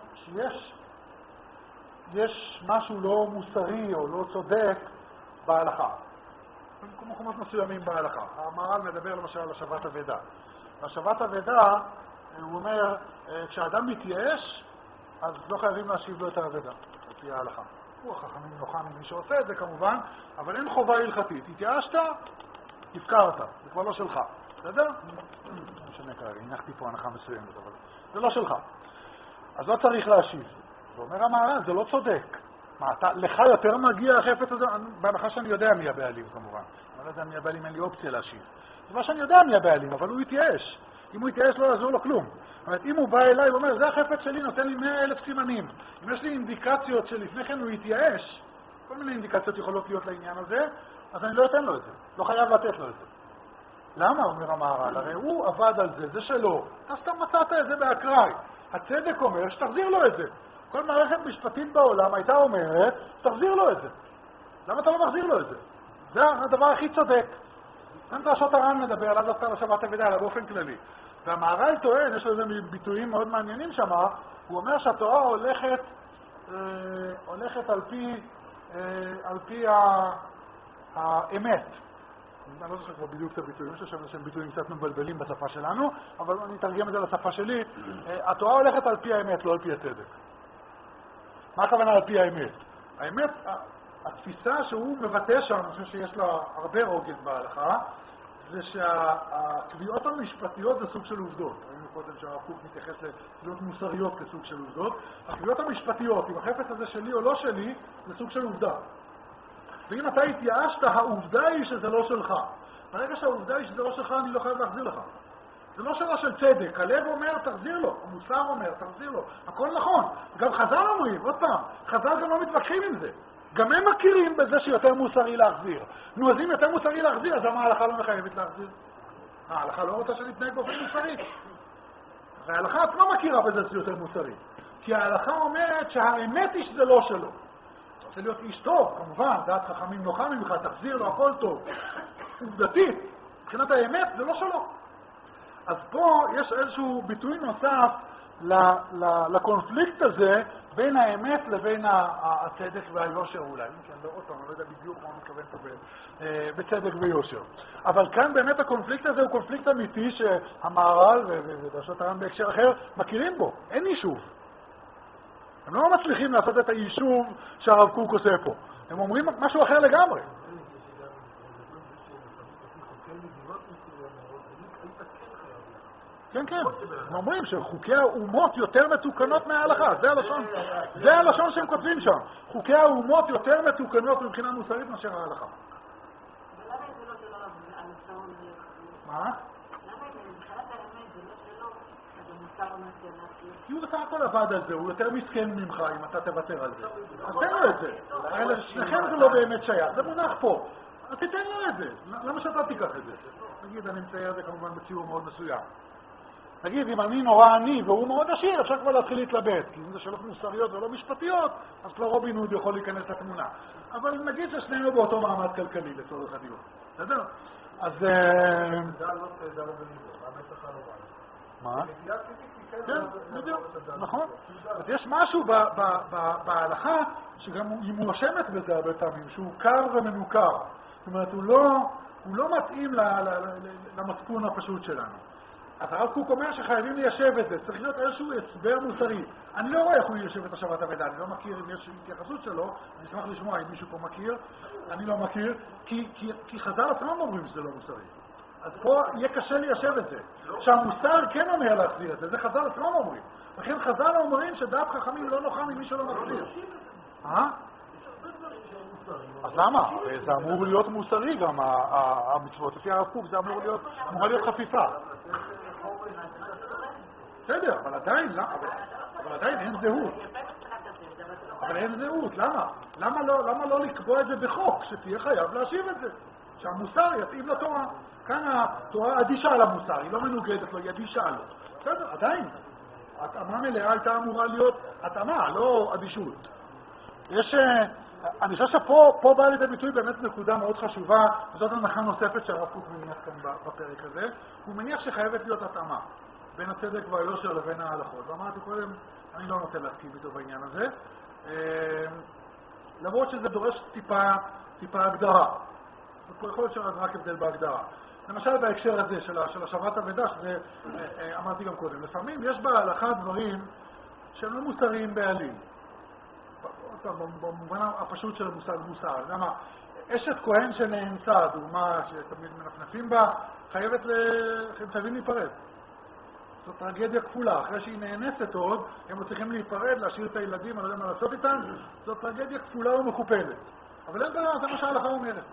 שיש משהו לא מוסרי או לא צודק בהלכה. במקומות מסוימים בהלכה. המהר"ל מדבר למשל על השבת אבדה. השבת אבדה, הוא אומר, כשאדם מתייאש, אז לא חייבים להשיב לו את האבדה, לפי ההלכה. הוא החכמים נוחם עם מי שעושה את זה כמובן, אבל אין חובה הלכתית. התייאשת, הפקרת, זה כבר לא שלך. בסדר? לא משנה כרגע, הנחתי פה הנחה מסוימת, אבל זה לא שלך. אז לא צריך להשיב. ואומר המהר"ל, זה לא צודק. לך יותר מגיע החפץ הזה? בהנחה שאני יודע מי הבעלים כמובן. אני לא יודע מי הבעלים, אין לי אופציה להשיב. זה מה שאני יודע מי הבעלים, אבל הוא יתייאש. אם הוא יתייאש לא יעזור לו כלום. זאת אומרת, אם הוא בא אליי ואומר, זה החפץ שלי, נותן לי 100,000 סימנים. אם יש לי אינדיקציות שלפני כן הוא יתייאש, כל מיני אינדיקציות יכולות להיות לעניין הזה, אז אני לא אתן לו את זה. לא חייב לתת לו את זה. למה? אומר המהר"ל, הרי הוא עבד על זה, זה שלו. אתה סתם מצאת את זה באקראי. הצדק אומר שתחזיר לו את זה. כל מערכת משפטית בעולם הייתה אומרת, תחזיר לו את זה. למה אתה לא מחזיר לו את זה? זה הדבר הכי צודק. כאן דרשות הר"ן מדבר, לאו דווקא על השבת אבדה, אלא באופן כללי. והמהר"ל טוען, יש לזה ביטויים מאוד מעניינים שם, הוא אומר שהתורה הולכת על פי האמת. אני לא זוכר כבר בדיוק את הביטויים, יש שם ביטויים קצת מבלבלים בשפה שלנו, אבל אני אתרגם את זה לשפה שלי. התורה הולכת על פי האמת, לא על פי הצדק. מה הכוונה על פי האמת? האמת, התפיסה שהוא מבטא שם, אני חושב שיש לה הרבה רוגז בהלכה, זה שהקביעות המשפטיות זה סוג של עובדות. ראינו קודם שהרב קוק מתייחס לקביעות מוסריות כסוג של עובדות. הקביעות המשפטיות, אם החפץ הזה שלי או לא שלי, זה סוג של עובדה. ואם אתה התייאשת, העובדה היא שזה לא שלך. ברגע שהעובדה היא שזה לא שלך, אני לא חייב להחזיר לך. זה לא שאלה של צדק. הלב אומר, תחזיר לו. המוסר אומר, תחזיר לו. הכל נכון. גם חז"ל אומרים, עוד פעם, חז"ל גם לא מתווכחים עם זה. גם הם מכירים בזה שיותר מוסרי להחזיר. נו, אז אם יותר מוסרי להחזיר, אז למה ההלכה לא מחייבת להחזיר? ההלכה לא רוצה שנתנהג באופן מוסרי. ההלכה עצמה מכירה בזה שיותר מוסרי. כי ההלכה אומרת שהאמת היא שזה לא שלו. רוצה להיות איש טוב, כמובן, דעת חכמים נוחה ממך, תחזיר לו, הכל טוב. עובדתית, מבחינת האמת, זה לא שלו. אז פה יש איזשהו ביטוי נוסף לקונפליקט הזה בין האמת לבין הצדק והיושר אולי. כן, לא עוד פעם, אני לא יודע בדיוק מה אני מתכוון פה בצדק ויושר. אבל כאן באמת הקונפליקט הזה הוא קונפליקט אמיתי שהמהר"ל ודרשות הר"ן בהקשר אחר מכירים בו. אין יישוב. הם לא מצליחים לעשות את היישוב שהרב קוק עושה פה. הם אומרים משהו אחר לגמרי. כן, כן. הם אומרים שחוקי האומות יותר מתוקנות מההלכה. זה הלשון שהם כותבים שם. חוקי האומות יותר מתוקנות מבחינה מוסרית מאשר ההלכה. ולמה זה לא שלו המוסר אומר? מה? למה מבחינת האמת זה לא שלו, אז המוסר אומר שלו? כי הוא בסך הכל עבד על זה, הוא יותר מסכן ממך אם אתה תוותר על זה. אז תן לו את זה. לשניכם זה לא באמת שייך, זה מונח פה. אז תתן לו את זה. למה שאתה תיקח את זה? נגיד, אני מצייר את זה כמובן בציור מאוד מסוים. נגיד, אם אני נורא עני והוא מאוד עשיר, אפשר כבר להתחיל להתלבט, כי אם זה שאלות מוסריות ולא משפטיות, אז כבר רובין הוד יכול להיכנס לתמונה. אבל נגיד ששנינו באותו מעמד כלכלי לצורך הדיון. בסדר? אז... מה? כן, בדיוק, נכון. אז יש משהו בהלכה שגם היא מואשמת בזה הרבה פעמים, שהוא קר ומנוכר. זאת אומרת, הוא לא מתאים למצפון הפשוט שלנו. אז הרב קוק אומר שחייבים ליישב את זה, צריך להיות איזשהו הסבר מוסרי. אני לא רואה איך הוא יישב את השבת אבדה, אני לא מכיר אם יש התייחסות שלו, אני אשמח לשמוע אם מישהו פה מכיר, אני לא מכיר, כי חז"ל עצמם אומרים שזה לא מוסרי. אז פה יהיה קשה ליישב את זה. שהמוסר כן אומר להחזיר את זה, זה חז"ל עצמם אומרים. לכן חז"ל אומרים שדעת חכמים לא נוחה ממי שלא מחזיר. אז למה? זה אמור להיות מוסרי גם, המצוות. לפי הרב קוק זה אמורה להיות חפיפה. בסדר, אבל עדיין אין זהות. אבל אין זהות, למה? למה לא לקבוע את זה בחוק, שתהיה חייב להשיב את זה? שהמוסר יתאים לתורה. כאן התורה אדישה על המוסר, היא לא מנוגדת לו, היא אדישה לו. בסדר, עדיין. התאמה מלאה הייתה אמורה להיות התאמה, לא אדישות. יש אני חושב שפה בא לידי ביטוי באמת נקודה מאוד חשובה, וזאת הנחה נוספת שהרב קוק מניח כאן בפרק הזה. הוא מניח שחייבת להיות התאמה בין הצדק והיושר לבין ההלכות. ואמרתי קודם, אני לא נוטה להסכים איתו בעניין הזה, למרות שזה דורש טיפה הגדרה. פה יכול להיות שרק הבדל בהגדרה. למשל בהקשר הזה של השבת אבדה, שזה אמרתי גם קודם, לפעמים יש בהלכה דברים שהם לא מוסריים בעליל. במובן הפשוט של המושג מוסר. למה? אשת כהן שנאנסה, דוגמה שתמיד מנפנפים בה, חייבים להיפרד. זו טרגדיה כפולה. אחרי שהיא נאנסת עוד, הם לא צריכים להיפרד, להשאיר את הילדים, אני לא יודע מה לעשות איתם. זו טרגדיה כפולה ומכופלת. אבל אין דבר, זה מה שההלכה אומרת.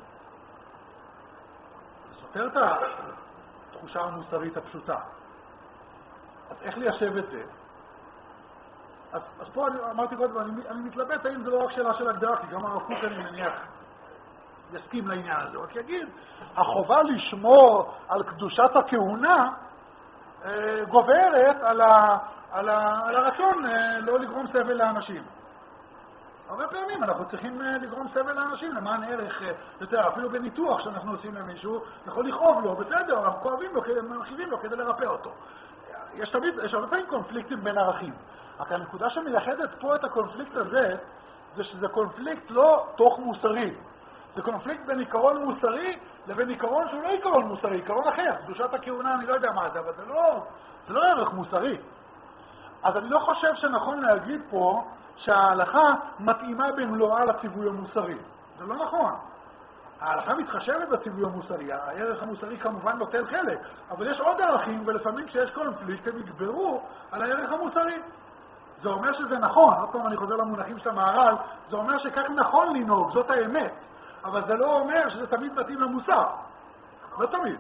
סותר את התחושה המוסרית הפשוטה. אז איך ליישב את זה? אז פה אמרתי קודם, אני מתלבט האם זה לא רק שאלה של הגדרה, כי גם הרב קוק אני מניח יסכים לעניין הזה. רק יגיד, החובה לשמור על קדושת הכהונה גוברת על הרצון לא לגרום סבל לאנשים. הרבה פעמים אנחנו צריכים לגרום סבל לאנשים למען ערך יותר, אפילו בניתוח שאנחנו עושים למישהו, יכול לכאוב לו, בסדר, אנחנו כואבים לו, מרחיבים לו כדי לרפא אותו. יש הרבה פעמים קונפליקטים בין ערכים. רק הנקודה שמייחדת פה את הקונפליקט הזה, זה שזה קונפליקט לא תוך מוסרי. זה קונפליקט בין עיקרון מוסרי לבין עיקרון שהוא לא עיקרון מוסרי, עיקרון אחר. קדושת הכהונה, אני לא יודע מה זה, אבל זה לא ערך מוסרי. אז אני לא חושב שנכון להגיד פה שההלכה מתאימה במלואה לציווי המוסרי. זה לא נכון. ההלכה מתחשבת בציווי המוסרי, הערך המוסרי כמובן נוטל חלק, אבל יש עוד ערכים, ולפעמים כשיש קונפליקט הם יגברו על הערך המוסרי. זה אומר שזה נכון, עוד פעם אני חוזר למונחים של המהר"ל, זה אומר שכך נכון לנהוג, זאת האמת, אבל זה לא אומר שזה תמיד מתאים למוסר. לא תמיד.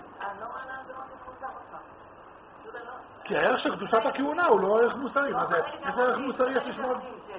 כי הערך של קדושת הכהונה הוא לא ערך מוסרי. מה זה? איזה ערך מוסרי יש לשמור?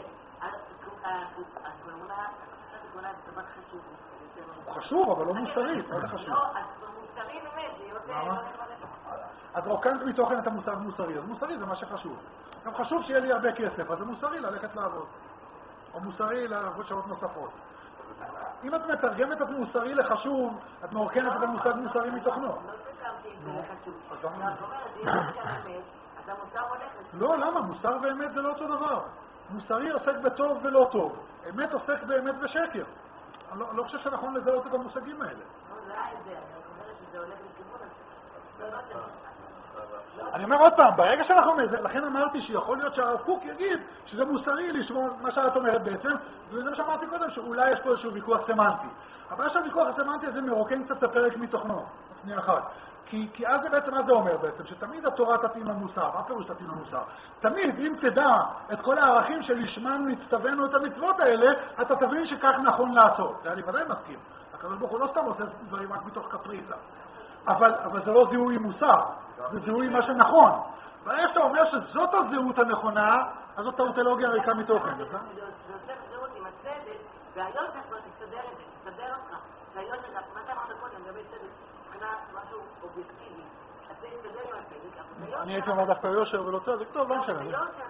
הוא חשוב, אבל לא מוסרי. מה זה חשוב? לא, אז מוסרי באמת, זה יותר... אז רוקנת מתוכן את המושג מוסרי. אז מוסרי זה מה שחשוב. גם חשוב שיהיה לי הרבה כסף, אז זה מוסרי ללכת לעבוד. או מוסרי לעבוד שעות נוספות. אם את מתרגמת את מוסרי לחשוב, את מרוקנת את המושג מוסרי מתוכנו. לא תקמתי את זה לחשוב. זאת אומרת, זה יותר אמת, אז המוסר הולך... לא, למה? מוסר ואמת זה לא אותו דבר. מוסרי עוסק בטוב ולא טוב. אמת עוסק באמת בשקר. אני לא חושב שנכון לזהות את המושגים האלה. לא, זה היה את זה. אני אומרת שזה הולך לכיוון הזה. אני אומר עוד פעם, ברגע שאנחנו אומרים, לכן אמרתי שיכול להיות שהרב קוק יגיד שזה מוסרי לשמוע מה שאת אומרת בעצם, וזה מה שאמרתי קודם, שאולי יש פה איזשהו ויכוח סמנטי. אבל יש הוויכוח הסמנטי הזה מרוקן קצת את הפרק מתוכנו, שנייה אחת. כי אז זה בעצם, מה זה אומר בעצם? שתמיד התורה תתאים למוסר. מה פירוש תתאים למוסר? תמיד, אם תדע את כל הערכים שלשמם נצטווינו את המצוות האלה, אתה תבין שכך נכון לעשות. זה אני ודאי מסכים. הקדוש ברוך הוא לא סתם עושה דברים רק מתוך קפריזה. אבל זה לא זיהוי מוסר, זה זיהוי מה שנכון. ברגע שאתה אומר שזאת הזהות הנכונה, אז זאת טאוטולוגיה ריקה מתוכן. זה עושה זהות עם הצדק, והיום זה כבר תסתדר את זה, תסתדר אותך. והיום זה, מה אתה אמרת קודם, לגבי צדק, מבחינת משהו אובייקטיבי. אז זה יסתדר עם הצדק. אני הייתי אומר דווקא יושר ולא צדק, טוב, לא משנה.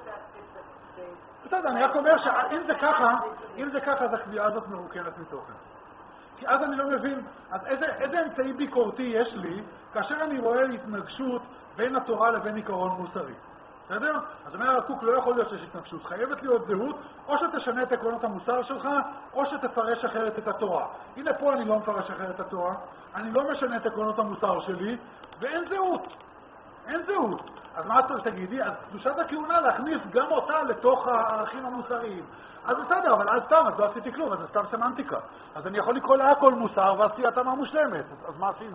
בסדר, אני רק אומר שאם זה ככה, אז הקביעה הזאת מרוקנת מתוכן. כי אז אני לא מבין, אז איזה אמצעי ביקורתי יש לי כאשר אני רואה התנגשות בין התורה לבין עיקרון מוסרי. בסדר? אז אומר הרב קוק, לא יכול להיות שיש התנגשות. חייבת להיות זהות, או שתשנה את עקרונות המוסר שלך, או שתפרש אחרת את התורה. הנה פה אני לא מפרש אחרת את התורה, אני לא משנה את עקרונות המוסר שלי, ואין זהות. אין זהות. אז מה אתה תגידי? אז קדושת הכהונה להכניס גם אותה לתוך הערכים המוסריים. אז בסדר, אבל אז סתם, אז לא עשיתי כלום, אז זה סתם סמנטיקה. אז אני יכול לקרוא לה הכל מוסר ועשיתי התאמה מושלמת. אז מה עשינו?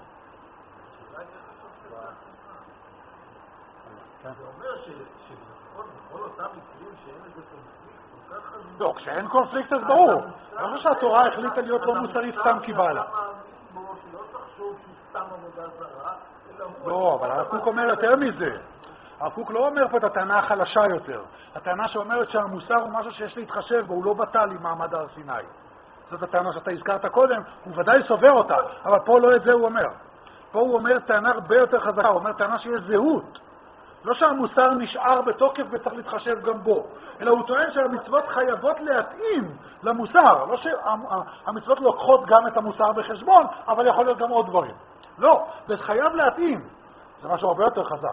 זה אומר שבכל אותם מקרים שאין איזה קונפליקט, כל כך חזק... לא, כשאין קונפליקט אז ברור. לא חושב שהתורה החליטה להיות לא מוסרית סתם כי בא לה. לא תחשוב שהוא סתם עבודה זרה, לא, אבל הרב קוק אומר יותר מזה. הרב קוק לא אומר פה את הטענה החלשה יותר. הטענה שאומרת שהמוסר הוא משהו שיש להתחשב בו, הוא לא בטל עם מעמד הר סיני. זאת הטענה שאתה הזכרת קודם, הוא ודאי סובר אותה, אבל פה לא את זה הוא אומר. פה הוא אומר טענה הרבה יותר חזקה, הוא אומר טענה שיש זהות. לא שהמוסר נשאר בתוקף וצריך להתחשב גם בו, אלא הוא טוען שהמצוות חייבות להתאים למוסר, לא שהמצוות לוקחות גם את המוסר בחשבון, אבל יכול להיות גם עוד דברים. לא, זה חייב להתאים. זה משהו הרבה יותר חזק.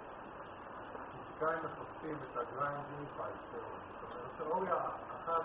כאן מפסקים את הגריים דיניפאי, תיאוריה אחת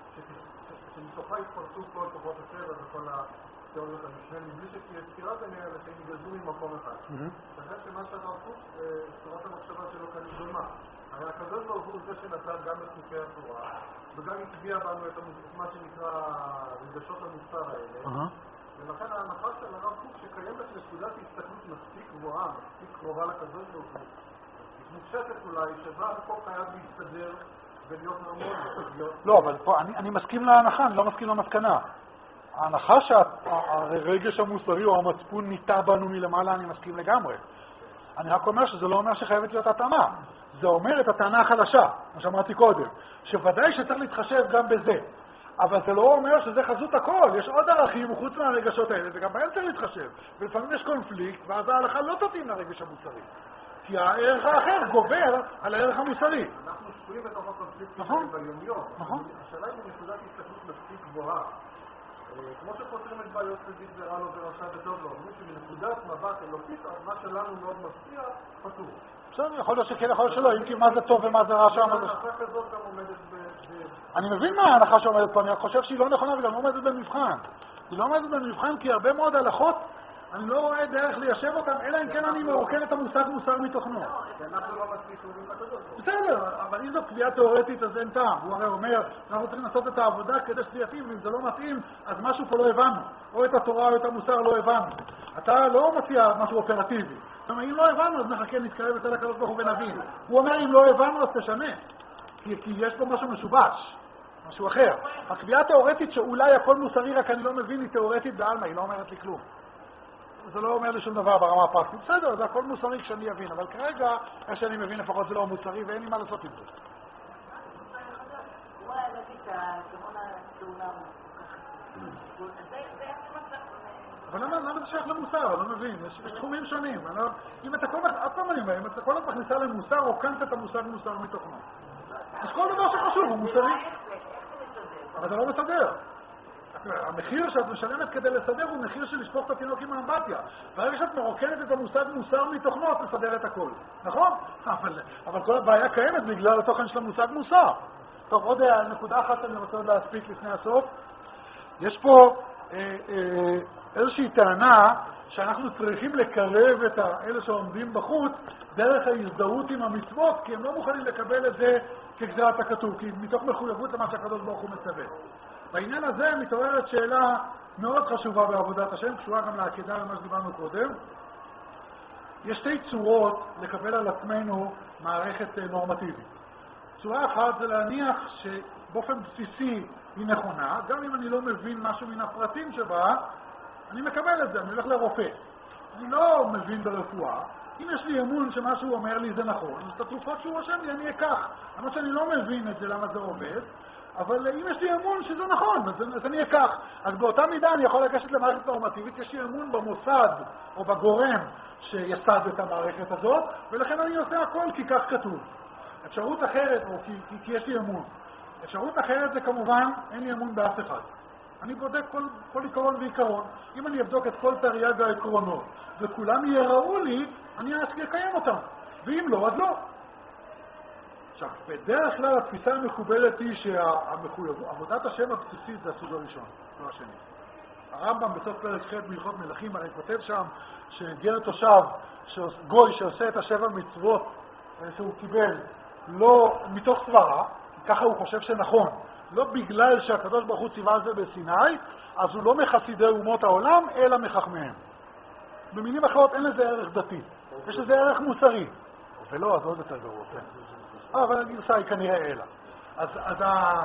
שמתוכה יתפרצו כל כוחות הטבע וכל התיאוריות המשנה, מבלי שתהיה סתירה ביניהם ושהם יגזרו ממקום אחד. לכן שמה שהרב קוק, צורת המחשבה שלו כאן היא דומה. הרי הקדוש ברוך הוא זה שנתן גם את חוקי התורה, וגם הטביע בנו את מה שנקרא רגשות המוסר האלה. ולכן ההנחה של הרב קוק שקיימת נקודת הסתכלות מספיק גבוהה, מספיק קרובה לקדוש ברוך הוא, מופשטת אולי, שבה הכל חייב להסתדר ולהיות נורמלי. לא, אבל פה אני מסכים להנחה, אני לא מסכים למסקנה. ההנחה שהרגש המוסרי או המצפון ניטע בנו מלמעלה, אני מסכים לגמרי. אני רק אומר שזה לא אומר שחייבת להיות התאמה. זה אומר את הטענה החדשה, מה שאמרתי קודם, שוודאי שצריך להתחשב גם בזה. אבל זה לא אומר שזה חזות הכל, יש עוד ערכים חוץ מהרגשות האלה, וגם בהם צריך להתחשב. ולפעמים יש קונפליקט, ואז ההלכה לא תתאים לרגש המוסרי. כי הערך האחר גובר על הערך המוסרי. אנחנו שקועים בתוך הקונפליקטים ביומיום. השאלה היא בנקודת הסתכלות מספיק גבוהה. כמו שפותרים את בעיות צדיק ורע לו ורשע וטוב לו, אומרים שמנקודת מבט אלוקית, מה שלנו מאוד מפתיע, פתור. בסדר, יכול להיות שכן, יכול להיות שלא, אם כי מה זה טוב ומה זה רע שם. ההנחה כזאת גם עומדת אני מבין מה ההנחה שעומדת פה, אני חושב שהיא לא נכונה וגם לא עומדת במבחן. היא לא עומדת במבחן כי הרבה מאוד הלכות, אני לא רואה דרך ליישב אותם, אלא אם כן אני מרוקן את המושג מוסר מתוכנו. כי אנחנו לא מצליחים לקדוש. בסדר, אבל אם זו קביעה תיאורטית אז אין טעם. הוא הרי אומר, אנחנו צריכים לעשות את העבודה כדי שזה יתאים, ואם זה לא מתאים, אז משהו פה לא הבנו. או את התורה או את המוסר לא הבנו. אתה לא מציע משהו אופרטיבי. זאת אומרת, אם לא הבנו, אז נחכה, נתקרב אצל הקדוש ברוך הוא ונבין. הוא אומר, אם לא הבנו, אז תשנה. כי יש פה משהו משובש, משהו אחר. הקביעה תיאורטית שאולי הכל מוסרי, רק אני לא מבין, היא תיאורטית בעלמא, היא לא אומרת לי כלום. זה לא אומר לי שום דבר ברמה הפרקטית. בסדר, זה הכל מוסרי כשאני אבין, אבל כרגע, איך שאני מבין, לפחות זה לא מוסרי, ואין לי מה לעשות עם זה. הוא היה להגיד את הכיוון התאונה אבל למה זה שייך למוסר? אני לא מבין, יש תחומים שונים. אם אתה כל כך מכניסה למוסר, רוקנת את המושג מוסר מתוכנו. אז כל דבר שחשוב הוא מוסרי. אבל זה לא מסדר. המחיר שאת משלמת כדי לסדר הוא מחיר של לשפוך את התינוק עם האמבטיה. ברגע שאת מרוקנת את המושג מוסר מתוכנו, את מסדר את הכל. נכון? אבל כל הבעיה קיימת בגלל התוכן של המושג מוסר. טוב, עוד נקודה אחת אני רוצה להספיק לפני הסוף. יש פה איזושהי טענה שאנחנו צריכים לקרב את אלה שעומדים בחוץ דרך ההזדהות עם המצוות, כי הם לא מוכנים לקבל את זה כגזרת הכתוב, כי מתוך מחויבות למה שהקדוש ברוך הוא מצווה. בעניין הזה מתעוררת שאלה מאוד חשובה בעבודת השם, קשורה גם לעקדה למה שדיברנו קודם. יש שתי צורות לקבל על עצמנו מערכת נורמטיבית. צורה אחת זה להניח שבאופן בסיסי היא נכונה, גם אם אני לא מבין משהו מן הפרטים שבה, אני מקבל את זה, אני הולך לרופא. אני לא מבין ברפואה. אם יש לי אמון שמה שהוא אומר לי זה נכון, אז את התרופות שהוא רושם לי אני אקח. למרות שאני לא מבין את זה, למה זה עובד, אבל אם יש לי אמון שזה נכון, אז אני אקח. אז באותה מידה אני יכול לגשת למערכת נורמטיבית, יש לי אמון במוסד או בגורם שיסד את המערכת הזאת, ולכן אני עושה הכל כי כך כתוב. אפשרות אחרת, או כי יש לי אמון. אפשרות אחרת זה כמובן, אין לי אמון באף אחד. אני בודק כל עיקרון ועיקרון. אם אני אבדוק את כל תרי"ג העקרונות, וכולם יראו לי, אני אקיים אותם. ואם לא, אז לא. עכשיו, בדרך כלל התפיסה המקובלת היא שעבודת השם הבסיסית זה הסוג הראשון, לא השני. הרמב"ם בסוף פרק ח' בהלכות מלכים הרי כותב שם שגר תושב, גוי שעושה את השבע מצוות שהוא קיבל לא מתוך סברה, ככה הוא חושב שנכון, לא בגלל שהקדוש ברוך הוא ציווה על זה בסיני, אז הוא לא מחסידי אומות העולם, אלא מחכמיהם. במילים אחרות אין לזה ערך דתי, יש לזה ערך מוסרי. ולא, אז עוד יותר גרוע, כן. אבל הגרסה היא כנראה אלא. אז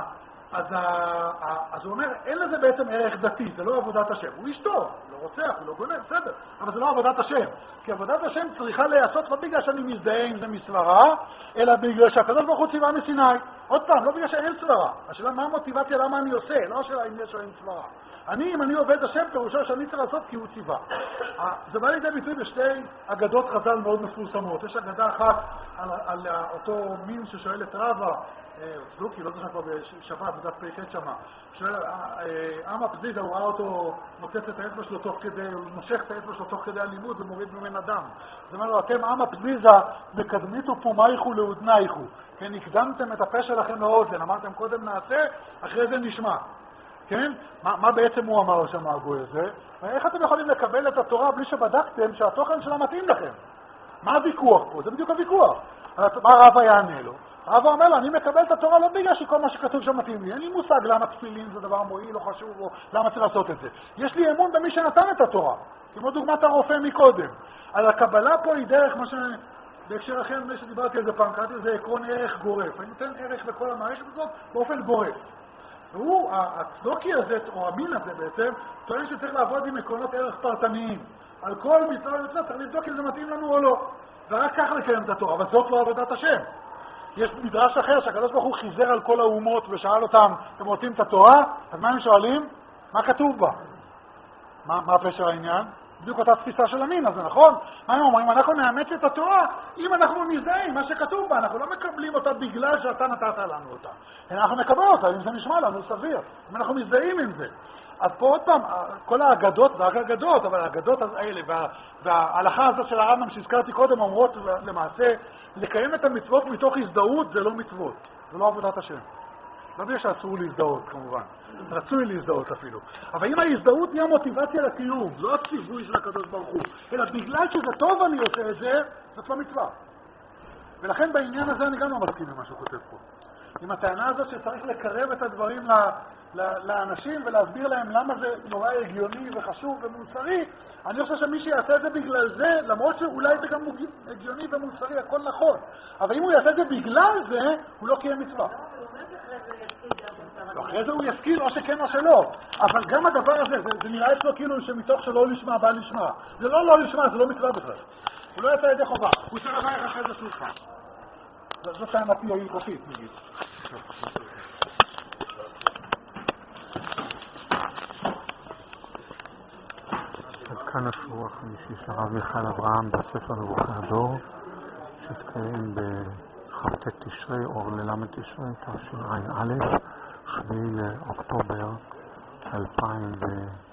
אז הוא אומר, אין לזה בעצם ערך דתי, זה לא עבודת השם. הוא איש טוב, הוא לא רוצח, הוא לא גונב, בסדר, אבל זה לא עבודת השם. כי עבודת השם צריכה להיעשות לא בגלל שאני מזדהה עם זה מסברה, אלא בגלל שהקדוש ברוך הוא ציווה מסיני. עוד פעם, לא בגלל שאין סברה. השאלה מה המוטיבציה, למה אני עושה, לא השאלה אם יש או אין סברה. אם אני עובד השם, פירושו שאני צריך לעשות כי הוא ציווה. זה בא לידי ביטוי בשתי אגדות חז"ל מאוד מפורסמות. יש אגדה אחת על אותו מין ששואל את רבא, צדוקי, לא זוכר כבר בשבת, בדף פ"ח שמה, שואל, אמה פזידה, הוא ראה אותו מוצץ את האצבע שלו תוך כדי, הוא מושך את האצבע שלו תוך כדי הלימוד ומוריד ממנה דם. זאת אומרת לו, אתם אמה פזיזה, מקדמיתו פומייכו לאודנייכו, כן, הקדמתם את הפה שלכם לאוזן, אמרתם קודם נעשה, אחרי זה נשמע. כן? מה בעצם הוא אמר שם הגוי הזה? איך אתם יכולים לקבל את התורה בלי שבדקתם שהתוכן שלה מתאים לכם? מה הוויכוח פה? זה בדיוק הוויכוח. מה רבא יענה לו? רבא אומר לו, אני מקבל את התורה לא בגלל שכל מה שכתוב שם מתאים לי. אין לי מושג למה תפילין זה דבר מועיל או חשוב או למה צריך לעשות את זה. יש לי אמון במי שנתן את התורה. כמו דוגמת הרופא מקודם. על הקבלה פה היא דרך מה בהקשר אחר, מה שדיברתי על זה פעם, קראתי לזה עקרון ערך גורף. אני נותן ערך לכל המערכת הזאת באופן גורף. והוא, הצדוקי הזה, או המין הזה בעצם, טוען שצריך לעבוד עם עקרונות ערך פרטניים. על כל מצווה ומצווה צריך לבדוק אם זה מתאים לנו או לא. ורק ככה לקיים את התורה, אבל זאת לא עבודת השם. יש מדרש אחר שהקדוש ברוך הוא חיזר על כל האומות ושאל אותם, אתם רוצים את התורה? אז מה הם שואלים? מה כתוב בה? מה פשר העניין? בדיוק אותה תפיסה של המין הזה, נכון? מה הם אומרים? אנחנו נאמץ את התורה אם אנחנו מזדהים, מה שכתוב בה, אנחנו לא מקבלים אותה בגלל שאתה נתת לנו אותה. אנחנו נקבל אותה, אם זה נשמע לנו סביר, אם אנחנו מזדהים עם זה. אז פה עוד פעם, כל האגדות, רק אגדות, אבל האגדות האלה וההלכה הזאת של הרמב"ם שהזכרתי קודם אומרות למעשה, לקיים את המצוות מתוך הזדהות זה לא מצוות, זה לא עבודת השם. לא בגלל שאסור להזדהות כמובן, רצוי להזדהות אפילו. אבל אם ההזדהות היא המוטיבציה לקיום, לא הציווי של הקדוש ברוך הוא, אלא בגלל שזה טוב אני עושה את זה, זאת לא מצווה. ולכן בעניין הזה אני גם לא מסכים למה שהוא כותב פה. עם הטענה הזאת שצריך לקרב את הדברים לאנשים ולהסביר להם למה זה נורא הגיוני וחשוב ומוסרי, אני חושב שמי שיעשה את זה בגלל זה, למרות שאולי זה גם הגיוני ומוסרי, הכל נכון. אבל אם הוא יעשה את זה בגלל זה, הוא לא קיים מצווה. אחרי זה הוא ישכיל או שכן או שלא. אבל גם הדבר הזה, זה נראה אצלו כאילו שמתוך שלא לשמה בא לשמה. זה לא לשמה, זה לא מצווה בכלל. הוא לא יצא ידי חובה. הוא צריך לברך אחרי זה שוב פעם. זאת טענתי ההלכתית, נגיד. עד כאן השיעור החמישי של הרב מיכאל אברהם בספר נבוכי הדור, שהתקיים בכ"ט תשרי, אור לל' תשרי, תשע"א, 7 לאוקטובר 2000